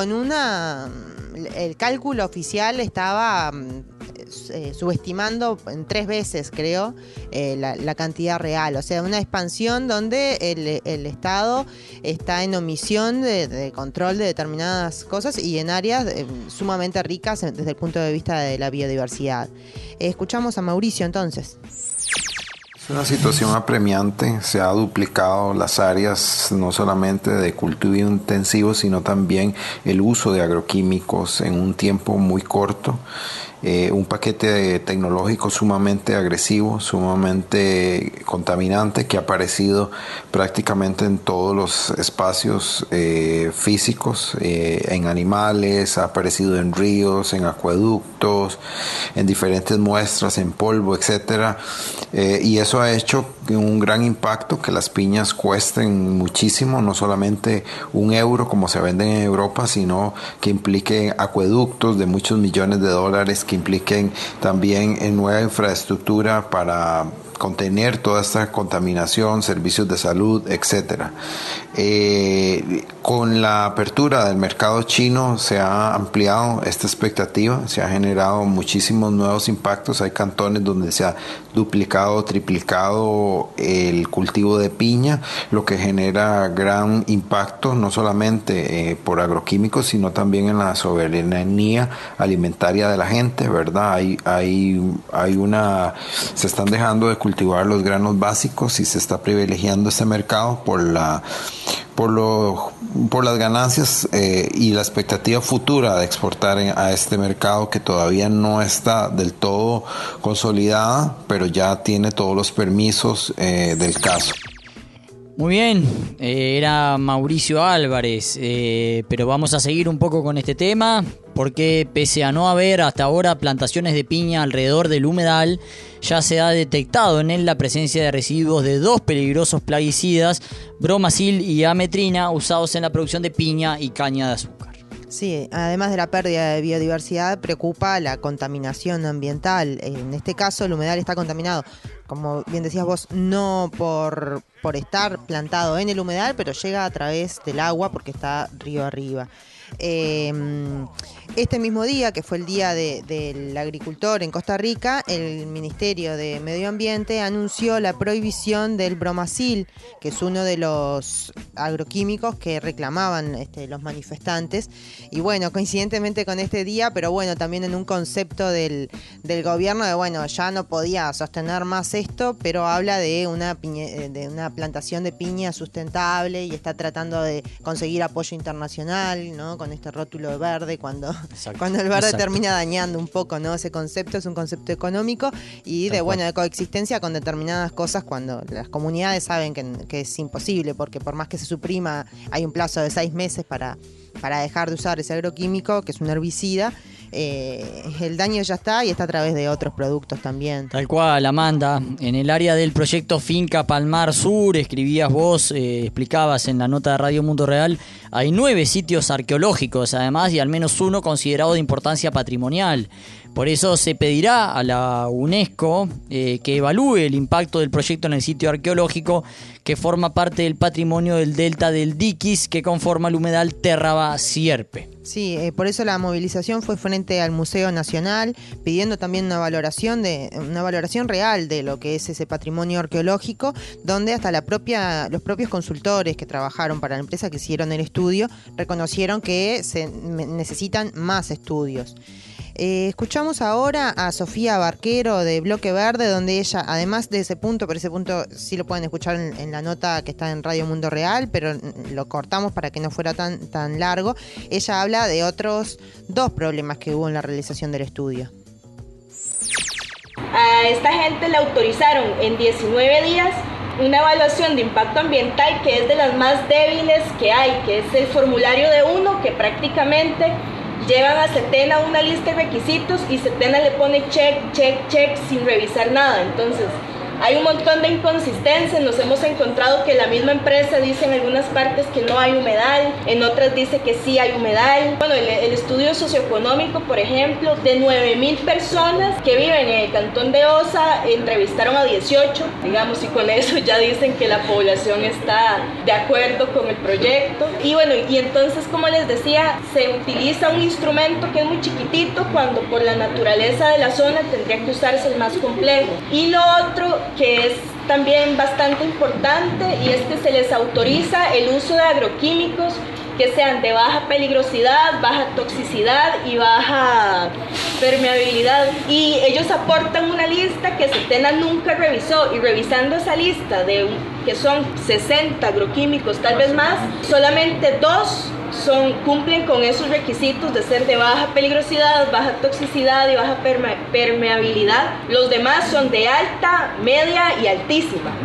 El cálculo oficial estaba subestimando en 3 veces, creo, la cantidad real. O sea, una expansión donde el Estado está en omisión de control de determinadas cosas y en áreas sumamente ricas desde el punto de vista de la biodiversidad. Escuchamos a Mauricio entonces. Es una situación apremiante, se ha duplicado las áreas no solamente de cultivo intensivo, sino también el uso de agroquímicos en un tiempo muy corto. Un paquete tecnológico sumamente agresivo, sumamente contaminante, que ha aparecido prácticamente en todos los espacios físicos, en animales, ha aparecido en ríos, en acueductos, en diferentes muestras, en polvo, etcétera, y eso ha hecho un gran impacto, que las piñas cuesten muchísimo, no solamente €1 como se venden en Europa, sino que implique acueductos de muchos millones de dólares, que impliquen también en nueva infraestructura para contener toda esta contaminación, servicios de salud, etcétera. Con la apertura del mercado chino se ha ampliado esta expectativa, se ha generado muchísimos nuevos impactos. Hay cantones donde se ha duplicado, triplicado el cultivo de piña, lo que genera gran impacto no solamente por agroquímicos, sino también en la soberanía alimentaria de la gente, ¿verdad? Se están dejando de cultivar los granos básicos y se está privilegiando este mercado por las ganancias y la expectativa futura de exportar a este mercado, que todavía no está del todo consolidada, pero ya tiene todos los permisos del caso. Muy bien, era Mauricio Álvarez, pero vamos a seguir un poco con este tema, porque pese a no haber hasta ahora plantaciones de piña alrededor del humedal, ya se ha detectado en él la presencia de residuos de 2 peligrosos plaguicidas, bromacil y ametrina, usados en la producción de piña y caña de azúcar. Sí, además de la pérdida de biodiversidad, preocupa la contaminación ambiental. En este caso, el humedal está contaminado, como bien decías vos, no por estar plantado en el humedal, pero llega a través del agua porque está río arriba. Este mismo día, que fue el Día del Agricultor en Costa Rica, el Ministerio de Medio Ambiente anunció la prohibición del bromacil, que es uno de los agroquímicos que reclamaban los manifestantes. Y bueno, coincidentemente con este día, pero bueno, también en un concepto del gobierno de, bueno, ya no podía sostener más esto, pero habla de una plantación de piña sustentable y está tratando de conseguir apoyo internacional, ¿no? Con este rótulo verde, cuando el verde termina dañando un poco, ¿no? Ese concepto es un concepto económico y de coexistencia con determinadas cosas, cuando las comunidades saben que es imposible, porque por más que se suprima, hay un plazo de 6 meses para dejar de usar ese agroquímico, que es un herbicida. El daño ya está y está a través de otros productos también. Tal cual, Amanda. En el área del proyecto Finca Palmar Sur, escribías vos, explicabas en la nota de Radio Mundo Real, hay 9 sitios arqueológicos además, y al menos uno considerado de importancia patrimonial. Por eso se pedirá a la UNESCO que evalúe el impacto del proyecto en el sitio arqueológico, que forma parte del patrimonio del delta del Diquis, que conforma el humedal Terraba-Sierpe. Sí, por eso la movilización fue frente al Museo Nacional, pidiendo también una valoración real de lo que es ese patrimonio arqueológico, donde hasta los propios consultores que trabajaron para la empresa, que hicieron el estudio, reconocieron que se necesitan más estudios. Escuchamos ahora a Sofía Barquero de Bloque Verde, donde ella, además de ese punto, pero ese punto sí lo pueden escuchar en la nota que está en Radio Mundo Real, pero lo cortamos para que no fuera tan largo. Ella habla de otros 2 problemas que hubo en la realización del estudio. A esta gente le autorizaron en 19 días una evaluación de impacto ambiental que es de las más débiles que hay, que es el formulario de 1, que prácticamente llevan a Setena una lista de requisitos y Setena le pone check, check, check sin revisar nada. Entonces, hay un montón de inconsistencias. Nos hemos encontrado que la misma empresa dice en algunas partes que no hay humedal, en otras dice que sí hay humedal. Bueno, el estudio socioeconómico, por ejemplo, de 9,000 personas que viven en el cantón de Osa, entrevistaron a 18, digamos, y con eso ya dicen que la población está de acuerdo con el proyecto. Y bueno, y entonces, como les decía, se utiliza un instrumento que es muy chiquitito, cuando por la naturaleza de la zona tendría que usarse el más complejo. Y lo otro que es también bastante importante, y es que se les autoriza el uso de agroquímicos que sean de baja peligrosidad, baja toxicidad y baja permeabilidad. Y ellos aportan una lista que Setena nunca revisó, y revisando esa lista que son 60 agroquímicos, tal vez más, solamente 2 cumplen con esos requisitos de ser de baja peligrosidad, baja toxicidad y baja permeabilidad. Los demás son de alta, media y altísima.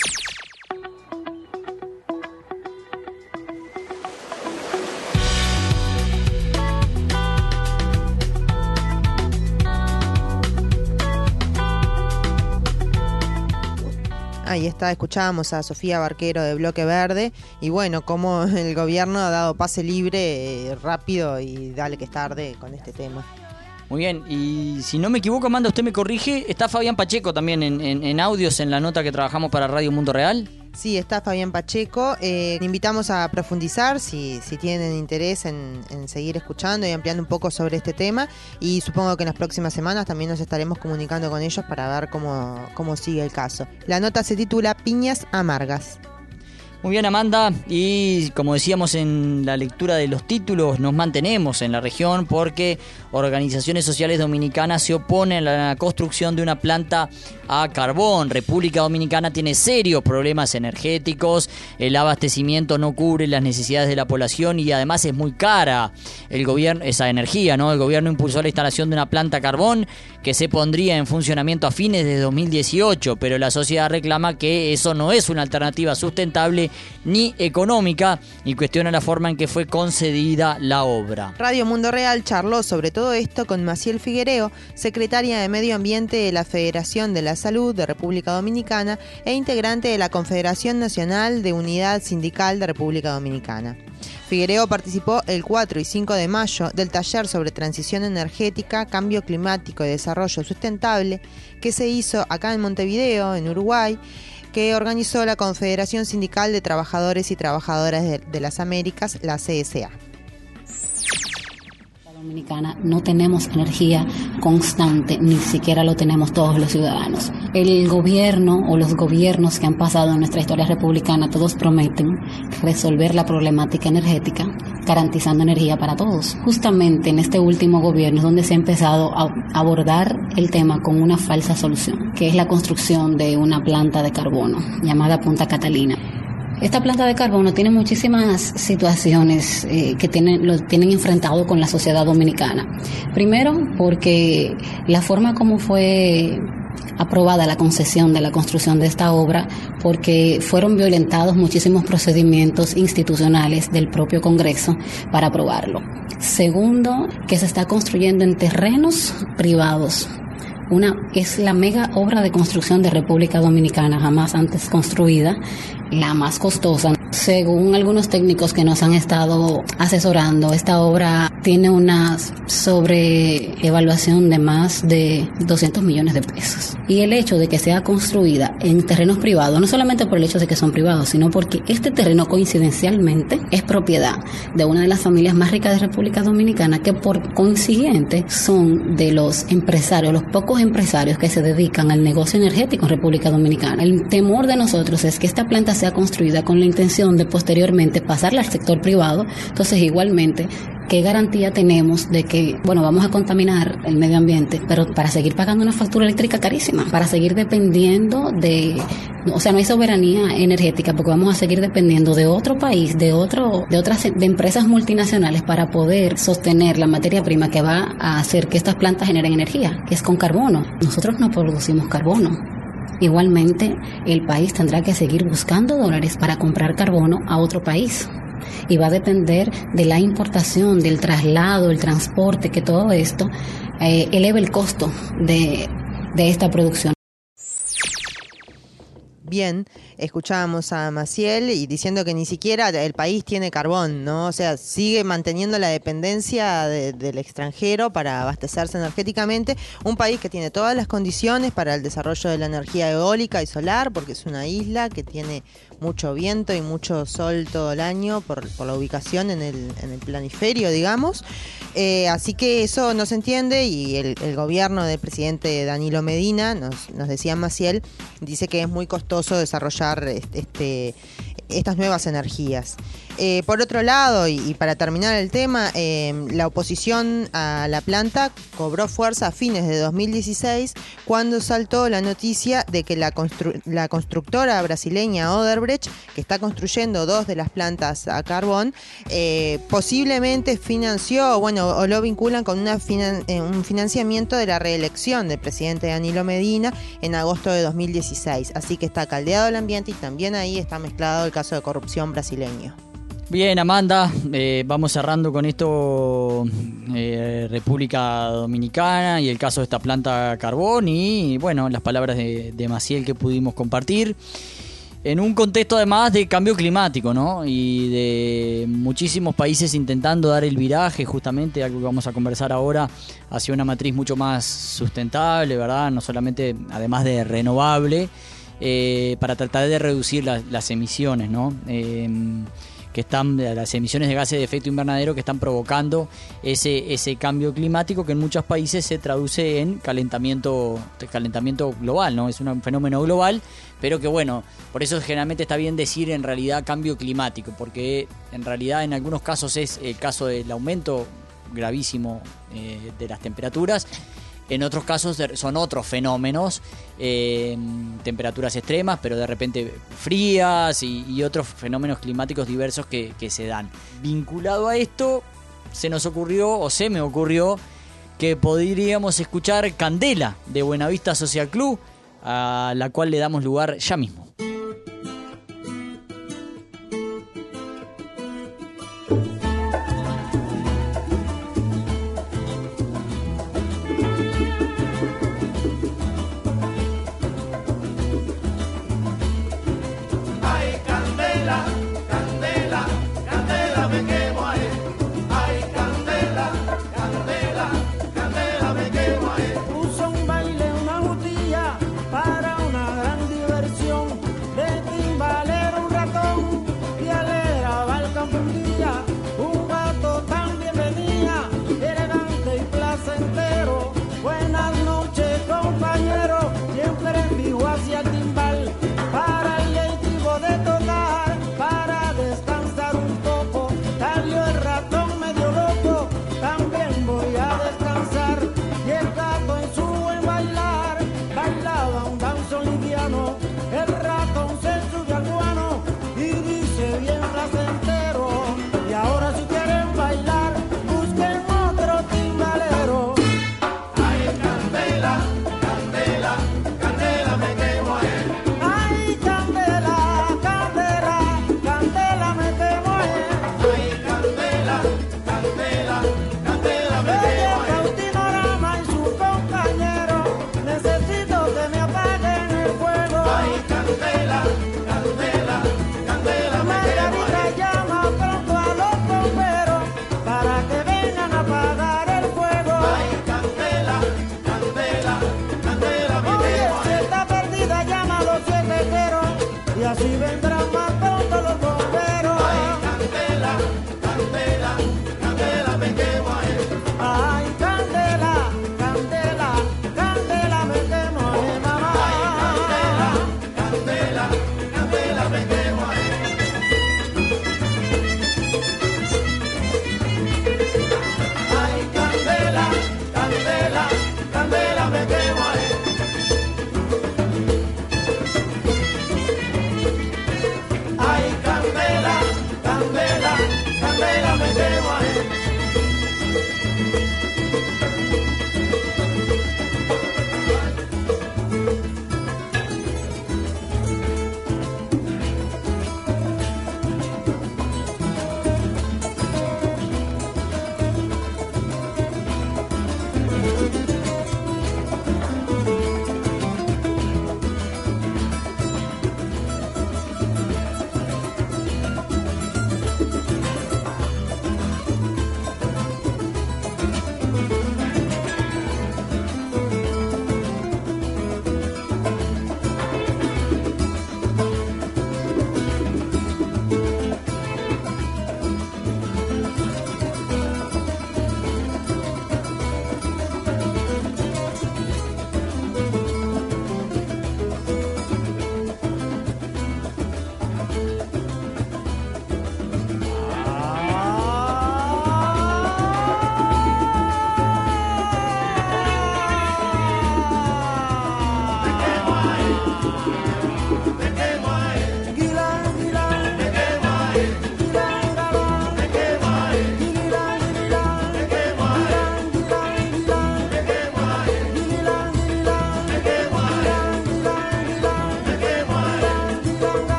Ahí está, escuchábamos a Sofía Barquero de Bloque Verde y bueno, como el gobierno ha dado pase libre rápido y dale que es tarde con este tema. Muy bien, y si no me equivoco, Amanda, usted me corrige, está Fabián Pacheco también en audios en la nota que trabajamos para Radio Mundo Real. Sí, está Fabián Pacheco. Invitamos a profundizar si tienen interés en seguir escuchando y ampliando un poco sobre este tema. Y supongo que en las próximas semanas también nos estaremos comunicando con ellos para ver cómo sigue el caso. La nota se titula Piñas Amargas. Muy bien, Amanda, y como decíamos en la lectura de los títulos, nos mantenemos en la región porque organizaciones sociales dominicanas se oponen a la construcción de una planta a carbón. República Dominicana tiene serios problemas energéticos, el abastecimiento no cubre las necesidades de la población y además es muy cara esa energía, ¿no? El gobierno impulsó la instalación de una planta a carbón que se pondría en funcionamiento a fines de 2018, pero la sociedad reclama que eso no es una alternativa sustentable ni económica y cuestiona la forma en que fue concedida la obra. Radio Mundo Real charló sobre todo esto con Maciel Figuereo, secretaria de Medio Ambiente de la Federación de la Salud de República Dominicana e integrante de la Confederación Nacional de Unidad Sindical de República Dominicana. Figuereo participó el 4 y 5 de mayo del taller sobre transición energética, cambio climático y desarrollo sustentable que se hizo acá en Montevideo, en Uruguay, que organizó la Confederación Sindical de Trabajadores y Trabajadoras de las Américas, la CSA. Dominicana no tenemos energía constante, ni siquiera lo tenemos todos los ciudadanos. El gobierno o los gobiernos que han pasado en nuestra historia republicana, todos prometen resolver la problemática energética garantizando energía para todos. Justamente en este último gobierno es donde se ha empezado a abordar el tema con una falsa solución, que es la construcción de una planta de carbono llamada Punta Catalina. Esta planta de carbono tiene muchísimas situaciones que lo tienen enfrentado con la sociedad dominicana. Primero, porque la forma como fue aprobada la concesión de la construcción de esta obra, porque fueron violentados muchísimos procedimientos institucionales del propio Congreso para aprobarlo. Segundo, que se está construyendo en terrenos privados. Es la mega obra de construcción de República Dominicana, jamás antes construida, la más costosa. Según algunos técnicos que nos han estado asesorando, esta obra tiene una sobreevaluación de más de 200 millones de pesos. Y el hecho de que sea construida en terrenos privados, no solamente por el hecho de que son privados, sino porque este terreno coincidencialmente es propiedad de una de las familias más ricas de República Dominicana, que por consiguiente son de los empresarios, los pocos empresarios que se dedican al negocio energético en República Dominicana. El temor de nosotros es que esta planta sea construida con la intención de posteriormente pasarla al sector privado. Entonces, igualmente, ¿qué garantía tenemos de que, vamos a contaminar el medio ambiente, pero para seguir pagando una factura eléctrica carísima, para seguir dependiendo no hay soberanía energética, porque vamos a seguir dependiendo de otro país, de empresas multinacionales para poder sostener la materia prima que va a hacer que estas plantas generen energía, que es con carbono? Nosotros no producimos carbono. Igualmente, el país tendrá que seguir buscando dólares para comprar carbono a otro país. Y va a depender de la importación, del traslado, el transporte, que todo esto eleve el costo de esta producción. Bien, escuchábamos a Maciel y diciendo que ni siquiera el país tiene carbón, ¿no? O sea, sigue manteniendo la dependencia del extranjero para abastecerse energéticamente. Un país que tiene todas las condiciones para el desarrollo de la energía eólica y solar, porque es una isla que tiene mucho viento y mucho sol todo el año por la ubicación en el planiferio, digamos. Así que eso no se entiende y el gobierno del presidente Danilo Medina, nos decía Maciel, dice que es muy costoso desarrollar estas nuevas energías. Por otro lado, y para terminar el tema, la oposición a la planta cobró fuerza a fines de 2016 cuando saltó la noticia de que la constructora brasileña Odebrecht, que está construyendo 2 de las plantas a carbón, posiblemente financió, o lo vinculan con un financiamiento de la reelección del presidente Danilo Medina en agosto de 2016. Así que está caldeado el ambiente y también ahí está mezclado el caso de corrupción brasileño. Bien, Amanda, vamos cerrando con esto República Dominicana y el caso de esta planta carbón y, bueno, las palabras de Maciel que pudimos compartir en un contexto además de cambio climático, ¿no? Y de muchísimos países intentando dar el viraje, justamente, algo que vamos a conversar ahora, hacia una matriz mucho más sustentable, ¿verdad? No solamente, además de renovable, para tratar de reducir las emisiones, ¿no? Que están, las emisiones de gases de efecto invernadero que están provocando ese cambio climático que en muchos países se traduce en calentamiento global, ¿no? Es un fenómeno global, pero que, bueno, por eso generalmente está bien decir en realidad cambio climático, porque en realidad en algunos casos es el caso del aumento gravísimo de las temperaturas. En otros casos son otros fenómenos, temperaturas extremas, pero de repente frías y otros fenómenos climáticos diversos que se dan. Vinculado a esto, se me ocurrió que podríamos escuchar Candela de Buenavista Social Club, a la cual le damos lugar ya mismo.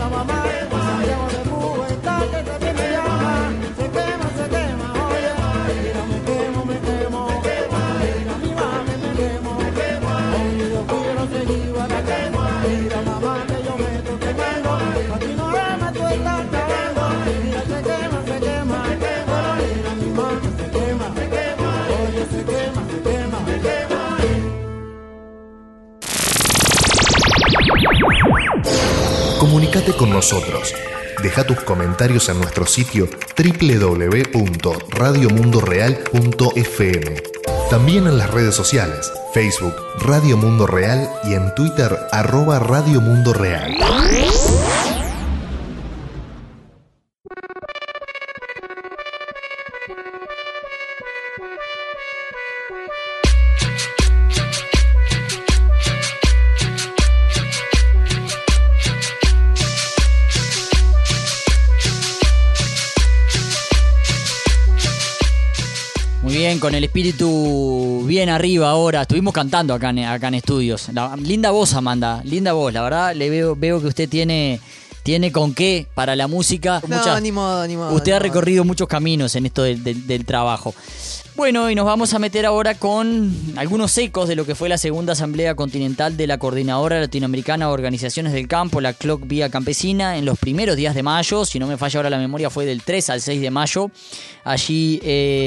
Comunicate con nosotros. Deja tus comentarios en nuestro sitio www.radiomundoreal.fm. También en las redes sociales, Facebook, Radio Mundo Real y en Twitter, @Radio Mundo Real. Con el espíritu bien arriba ahora. Estuvimos cantando acá en estudios. Linda voz, Amanda. Linda voz. La verdad, veo que usted tiene con qué para la música. No, ni modo. Usted ha recorrido muchos caminos en esto del trabajo. Bueno, y nos vamos a meter ahora con algunos ecos de lo que fue la segunda Asamblea Continental de la Coordinadora Latinoamericana de Organizaciones del Campo, la CLOC Vía Campesina, en los primeros días de mayo. Si no me falla ahora la memoria, fue del 3 al 6 de mayo, allí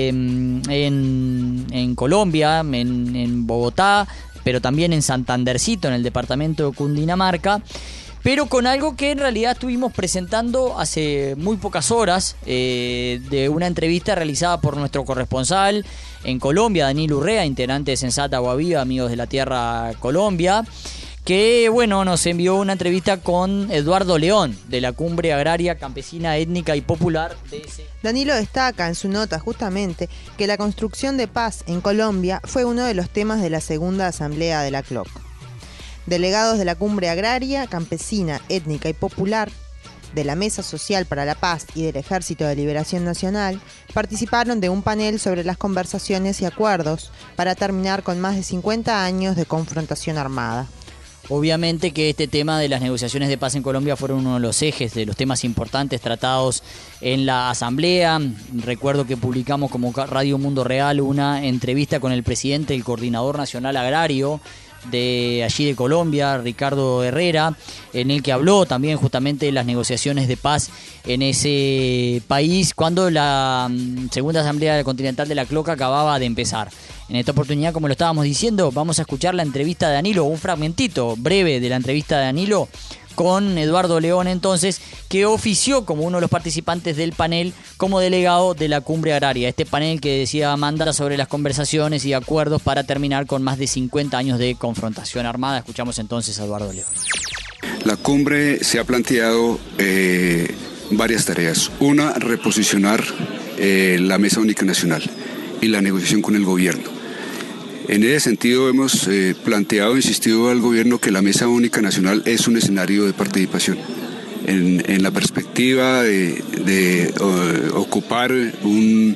en Colombia, en Bogotá, pero también en Santandercito, en el departamento de Cundinamarca. Pero con algo que en realidad estuvimos presentando hace muy pocas horas, de una entrevista realizada por nuestro corresponsal en Colombia, Daniel Urrea, integrante de Sensata Agua Viva, Amigos de la Tierra Colombia, que bueno, nos envió una entrevista con Eduardo León, de la Cumbre Agraria, Campesina, Étnica y Popular de ese. Danilo destaca en su nota justamente que la construcción de paz en Colombia fue uno de los temas de la segunda asamblea de la CLOC. Delegados de la Cumbre Agraria, Campesina, Étnica y Popular, de la Mesa Social para la Paz y del Ejército de Liberación Nacional participaron de un panel sobre las conversaciones y acuerdos para terminar con más de 50 años de confrontación armada. Obviamente que este tema de las negociaciones de paz en Colombia fueron uno de los ejes, de los temas importantes tratados en la asamblea. Recuerdo que publicamos como Radio Mundo Real una entrevista con el presidente del Coordinador Nacional Agrario de allí de Colombia, Ricardo Herrera, en el que habló también justamente de las negociaciones de paz en ese país cuando la segunda asamblea continental de la CLOC acababa de empezar. En esta oportunidad, como lo estábamos diciendo, vamos a escuchar la entrevista de Danilo, un fragmentito breve de la entrevista de Danilo con Eduardo León, entonces, que ofició como uno de los participantes del panel como delegado de la Cumbre Agraria. Este panel que decía Amanda sobre las conversaciones y acuerdos para terminar con más de 50 años de confrontación armada. Escuchamos entonces a Eduardo León. La cumbre se ha planteado varias tareas. Una, reposicionar la Mesa Única Nacional y la negociación con el gobierno. En ese sentido hemos planteado e insistido al gobierno que la Mesa Única Nacional es un escenario de participación en la perspectiva de ocupar un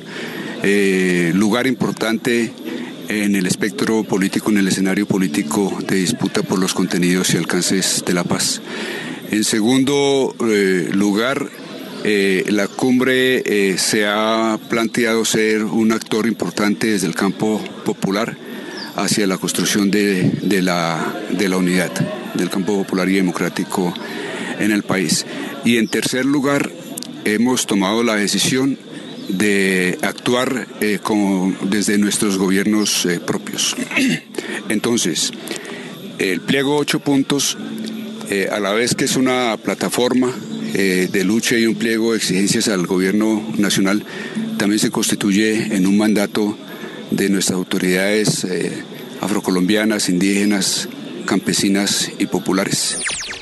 lugar importante en el espectro político, en el escenario político de disputa por los contenidos y alcances de la paz. En segundo lugar, la cumbre se ha planteado ser un actor importante desde el campo popular hacia la construcción de la unidad del campo popular y democrático en el país. Y en tercer lugar, hemos tomado la decisión de actuar desde nuestros gobiernos propios. Entonces, el pliego 8 puntos, a la vez que es una plataforma de lucha y un pliego de exigencias al gobierno nacional, también se constituye en un mandato de nuestras autoridades afrocolombianas, indígenas, campesinas y populares.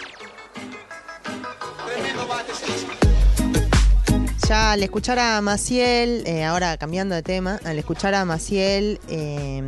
Ya al escuchar a Maciel, ahora cambiando de tema, al escuchar a Maciel,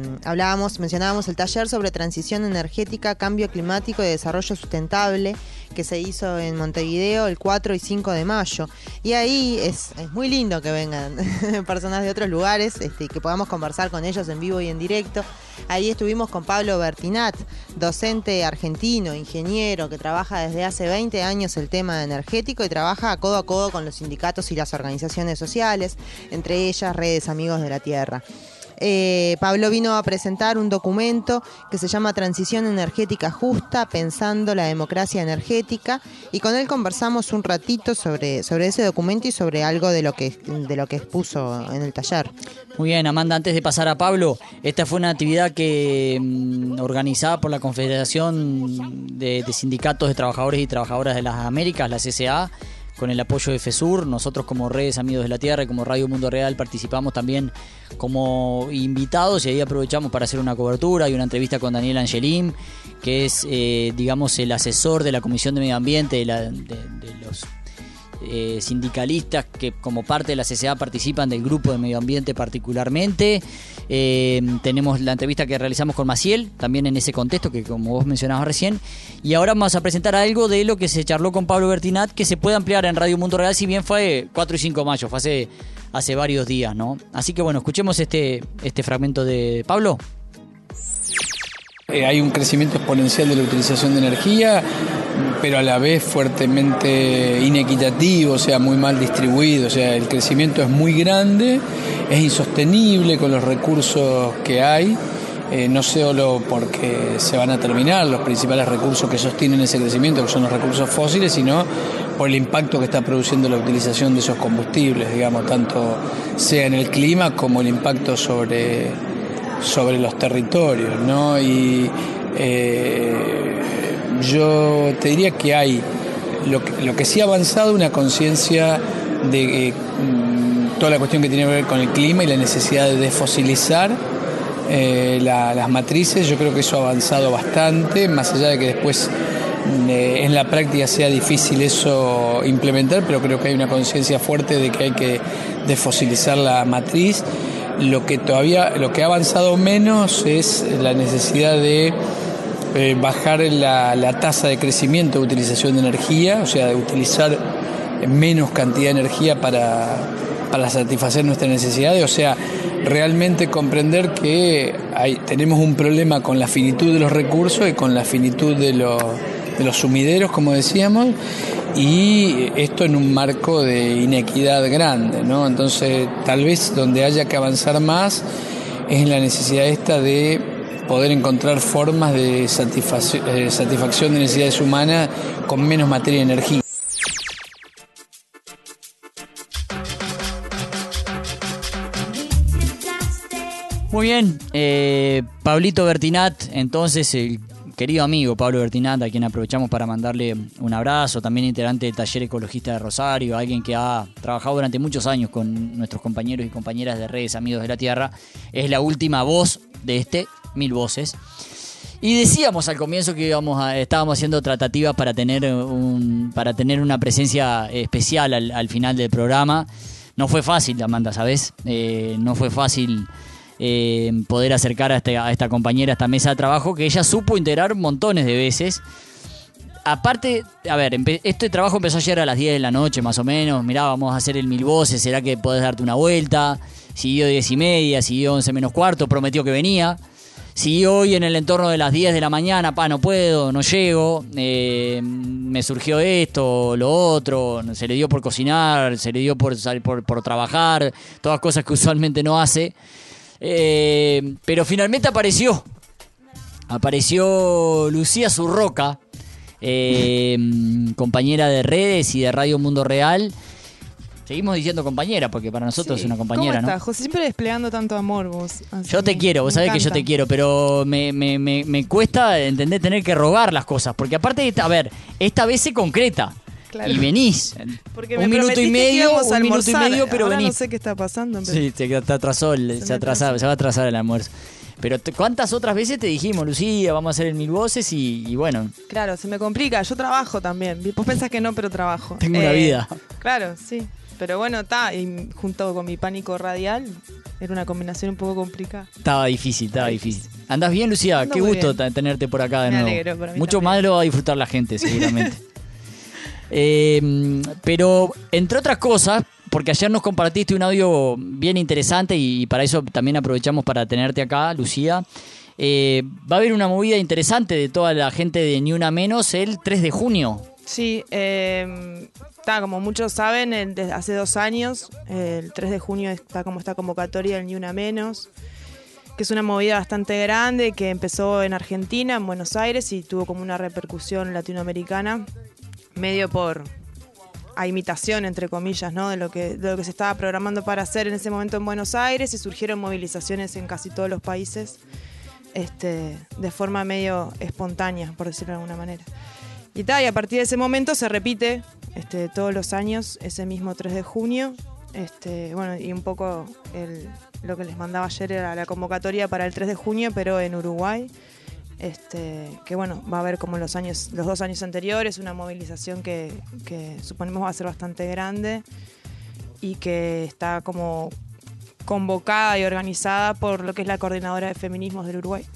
mencionábamos el taller sobre transición energética, cambio climático y desarrollo sustentable que se hizo en Montevideo el 4 y 5 de mayo. Y ahí es muy lindo que vengan personas de otros lugares, que podamos conversar con ellos en vivo y en directo. Ahí estuvimos con Pablo Bertinat, docente argentino, ingeniero, que trabaja desde hace 20 años el tema energético y trabaja codo a codo con los sindicatos y las organizaciones sociales, entre ellas Redes Amigos de la Tierra. Pablo vino a presentar un documento que se llama Transición Energética Justa, pensando la democracia energética, y con él conversamos un ratito sobre ese documento y sobre algo de lo que expuso en el taller. Muy bien, Amanda, antes de pasar a Pablo, esta fue una actividad que organizada por la Confederación de Sindicatos de Trabajadores y Trabajadoras de las Américas, la CCA, con el apoyo de FESUR. Nosotros como Redes Amigos de la Tierra y como Radio Mundo Real participamos también como invitados, y ahí aprovechamos para hacer una cobertura y una entrevista con Daniel Angelim, que es digamos el asesor de la Comisión de Medio Ambiente de los sindicalistas que como parte de la CCA participan del grupo de medio ambiente particularmente. Tenemos la entrevista que realizamos con Maciel, también en ese contexto que como vos mencionabas recién, y ahora vamos a presentar algo de lo que se charló con Pablo Bertinat, que se puede ampliar en Radio Mundo Real, si bien fue 4 y 5 de mayo, fue hace varios días, ¿no? Así que bueno, escuchemos este fragmento de Pablo. Hay un crecimiento exponencial de la utilización de energía, pero a la vez fuertemente inequitativo, o sea, muy mal distribuido. O sea, el crecimiento es muy grande, es insostenible con los recursos que hay, no solo porque se van a terminar los principales recursos que sostienen ese crecimiento, que son los recursos fósiles, sino por el impacto que está produciendo la utilización de esos combustibles, digamos, tanto sea en el clima como el impacto sobre los territorios, ¿no? Y yo te diría que hay lo que sí ha avanzado, una conciencia de toda la cuestión que tiene que ver con el clima y la necesidad de desfosilizar las matrices. Yo creo que eso ha avanzado bastante, más allá de que después en la práctica sea difícil eso implementar, pero creo que hay una conciencia fuerte de que hay que desfosilizar la matriz. Lo que ha avanzado menos es la necesidad de bajar la tasa de crecimiento de utilización de energía, o sea, de utilizar menos cantidad de energía para satisfacer nuestras necesidades, o sea, realmente comprender que tenemos un problema con la finitud de los recursos y con la finitud de los sumideros, como decíamos, y esto en un marco de inequidad grande, ¿no? Entonces, tal vez donde haya que avanzar más es en la necesidad esta de poder encontrar formas de satisfacción de necesidades humanas con menos materia y energía. Muy bien, Pablito Bertinat, entonces el querido amigo Pablo Bertinat, a quien aprovechamos para mandarle un abrazo, también integrante del Taller Ecologista de Rosario, alguien que ha trabajado durante muchos años con nuestros compañeros y compañeras de Redes Amigos de la Tierra, es la última voz de este 1000 Voces. Y decíamos al comienzo que estábamos haciendo tratativas para tener una presencia especial al final del programa. No fue fácil, Amanda, ¿sabes? No fue fácil poder acercar a esta compañera a esta mesa de trabajo, que ella supo integrar montones de veces. Aparte, a ver, este trabajo empezó ayer a las 10 de la noche más o menos. Mirá, vamos a hacer el 1000 Voces, ¿será que podés darte una vuelta? Siguió 10:30, siguió 11 menos cuarto, prometió que venía. Siguió hoy en el entorno de las 10 de la mañana, no puedo, no llego, me surgió esto, lo otro, se le dio por cocinar, se le dio por trabajar, todas cosas que usualmente no hace. Pero finalmente apareció Lucía Zurroca, compañera de Redes y de Radio Mundo Real. Seguimos diciendo compañera porque para nosotros es una compañera, ¿cómo estás, ¿no? José? Siempre desplegando tanto amor vos. Yo te quiero, vos sabés que yo te quiero, pero me cuesta entender tener que rogar las cosas, porque aparte, esta vez se concreta. Claro. Y venís. Porque un minuto y medio, pero ahora venís. No sé qué está pasando. Pero... Sí, se va a atrasar el almuerzo. Pero ¿cuántas otras veces te dijimos, Lucía, vamos a hacer el 1000 Voces y bueno? Claro, se me complica. Yo trabajo también. Vos pensás que no, pero trabajo. Tengo una vida. Claro, sí. Pero bueno, y junto con mi pánico radial, era una combinación un poco complicada. Estaba difícil. ¿Andás bien, Lucía? Qué gusto tenerte por acá de nuevo. Me alegro, por mí Mucho también. más lo va a disfrutar la gente, seguramente. Pero, entre otras cosas, porque ayer nos compartiste un audio bien interesante y para eso también aprovechamos para tenerte acá, Lucía. Va a haber una movida interesante de toda la gente de Ni Una Menos el 3 de junio. Sí, como muchos saben, desde hace 2 años, el 3 de junio está como esta convocatoria del Ni Una Menos, que es una movida bastante grande que empezó en Argentina, en Buenos Aires, y tuvo como una repercusión latinoamericana, medio a imitación, entre comillas, ¿no? de lo que se estaba programando para hacer en ese momento en Buenos Aires, y surgieron movilizaciones en casi todos los países de forma medio espontánea, por decirlo de alguna manera. Y a partir de ese momento se repite todos los años ese mismo 3 de junio. Y un poco lo que les mandaba ayer era la convocatoria para el 3 de junio, pero en Uruguay. Que va a haber como los 2 años anteriores, una movilización que suponemos va a ser bastante grande y que está como convocada y organizada por lo que es la Coordinadora de Feminismos del Uruguay.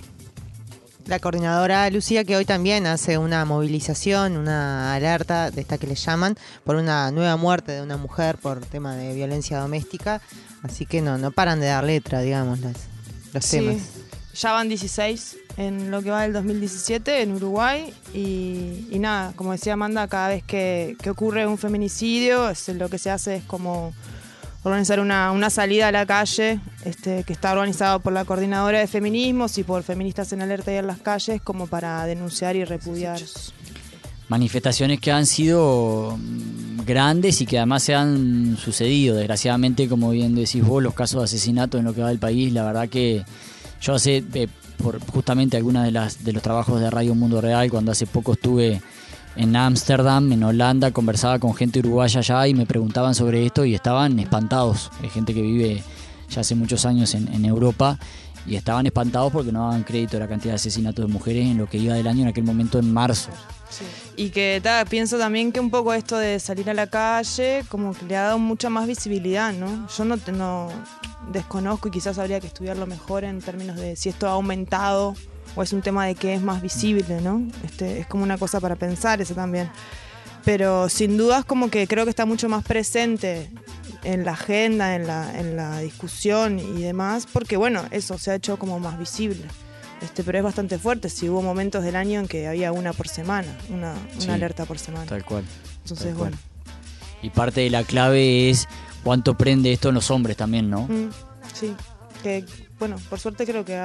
La coordinadora Lucía, que hoy también hace una movilización, una alerta de esta que le llaman, por una nueva muerte de una mujer por tema de violencia doméstica. Así que no paran de dar letra, digamos, los temas. Ya van 16 en lo que va del 2017 en Uruguay y nada, como decía Amanda, cada vez que ocurre un feminicidio, lo que se hace es como organizar una salida a la calle que está organizado por la Coordinadora de Feminismos y por Feministas en Alerta y en las calles, como para denunciar y repudiar. Manifestaciones que han sido grandes y que además se han sucedido, desgraciadamente, como bien decís vos, los casos de asesinato en lo que va del país. La verdad que yo hace, por justamente algunas de los trabajos de Radio Mundo Real, cuando hace poco estuve en Ámsterdam, en Holanda, conversaba con gente uruguaya allá y me preguntaban sobre esto y estaban espantados. Hay gente que vive ya hace muchos años en Europa y estaban espantados porque no daban crédito a la cantidad de asesinatos de mujeres en lo que iba del año en aquel momento, en marzo. Sí. Y que pienso también que un poco esto de salir a la calle como que le ha dado mucha más visibilidad, ¿no? Yo no desconozco y quizás habría que estudiarlo mejor en términos de si esto ha aumentado o es un tema de que es más visible, ¿no? Es como una cosa para pensar eso también. Pero sin dudas como que creo que está mucho más presente en la agenda, en la discusión y demás, porque bueno, eso se ha hecho como más visible. Pero es bastante fuerte. Si hubo momentos del año en que había una por semana, una alerta por semana. Tal cual. Entonces, tal cual. Y parte de la clave es cuánto prende esto en los hombres también, ¿no? Sí. Que, bueno, por suerte creo que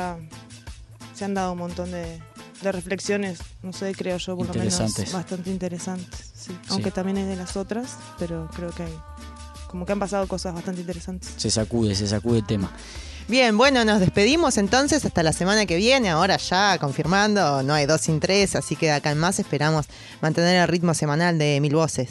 se han dado un montón de reflexiones, no sé, creo yo, por lo menos bastante interesantes. Sí. Aunque también es de las otras, pero creo que como que han pasado cosas bastante interesantes. Se sacude el tema. Bien, bueno, nos despedimos entonces hasta la semana que viene. Ahora ya confirmando, no hay 2 sin 3, así que de acá en más esperamos mantener el ritmo semanal de 1000 voces.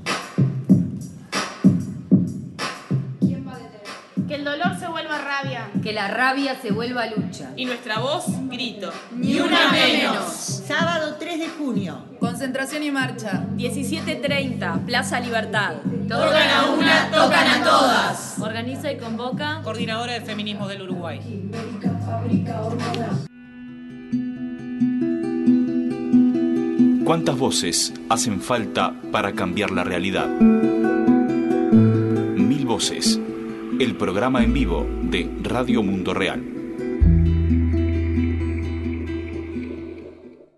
Que el dolor se vuelva rabia. Que la rabia se vuelva lucha. Y nuestra voz, grito. Ni una menos. Sábado 3 de junio. Concentración y marcha. 17:30, Plaza Libertad. Tocan a una, tocan a todas. Organiza y convoca Coordinadora de Feminismos del Uruguay. ¿Cuántas voces hacen falta para cambiar la realidad? 1000 voces. El programa en vivo de Radio Mundo Real.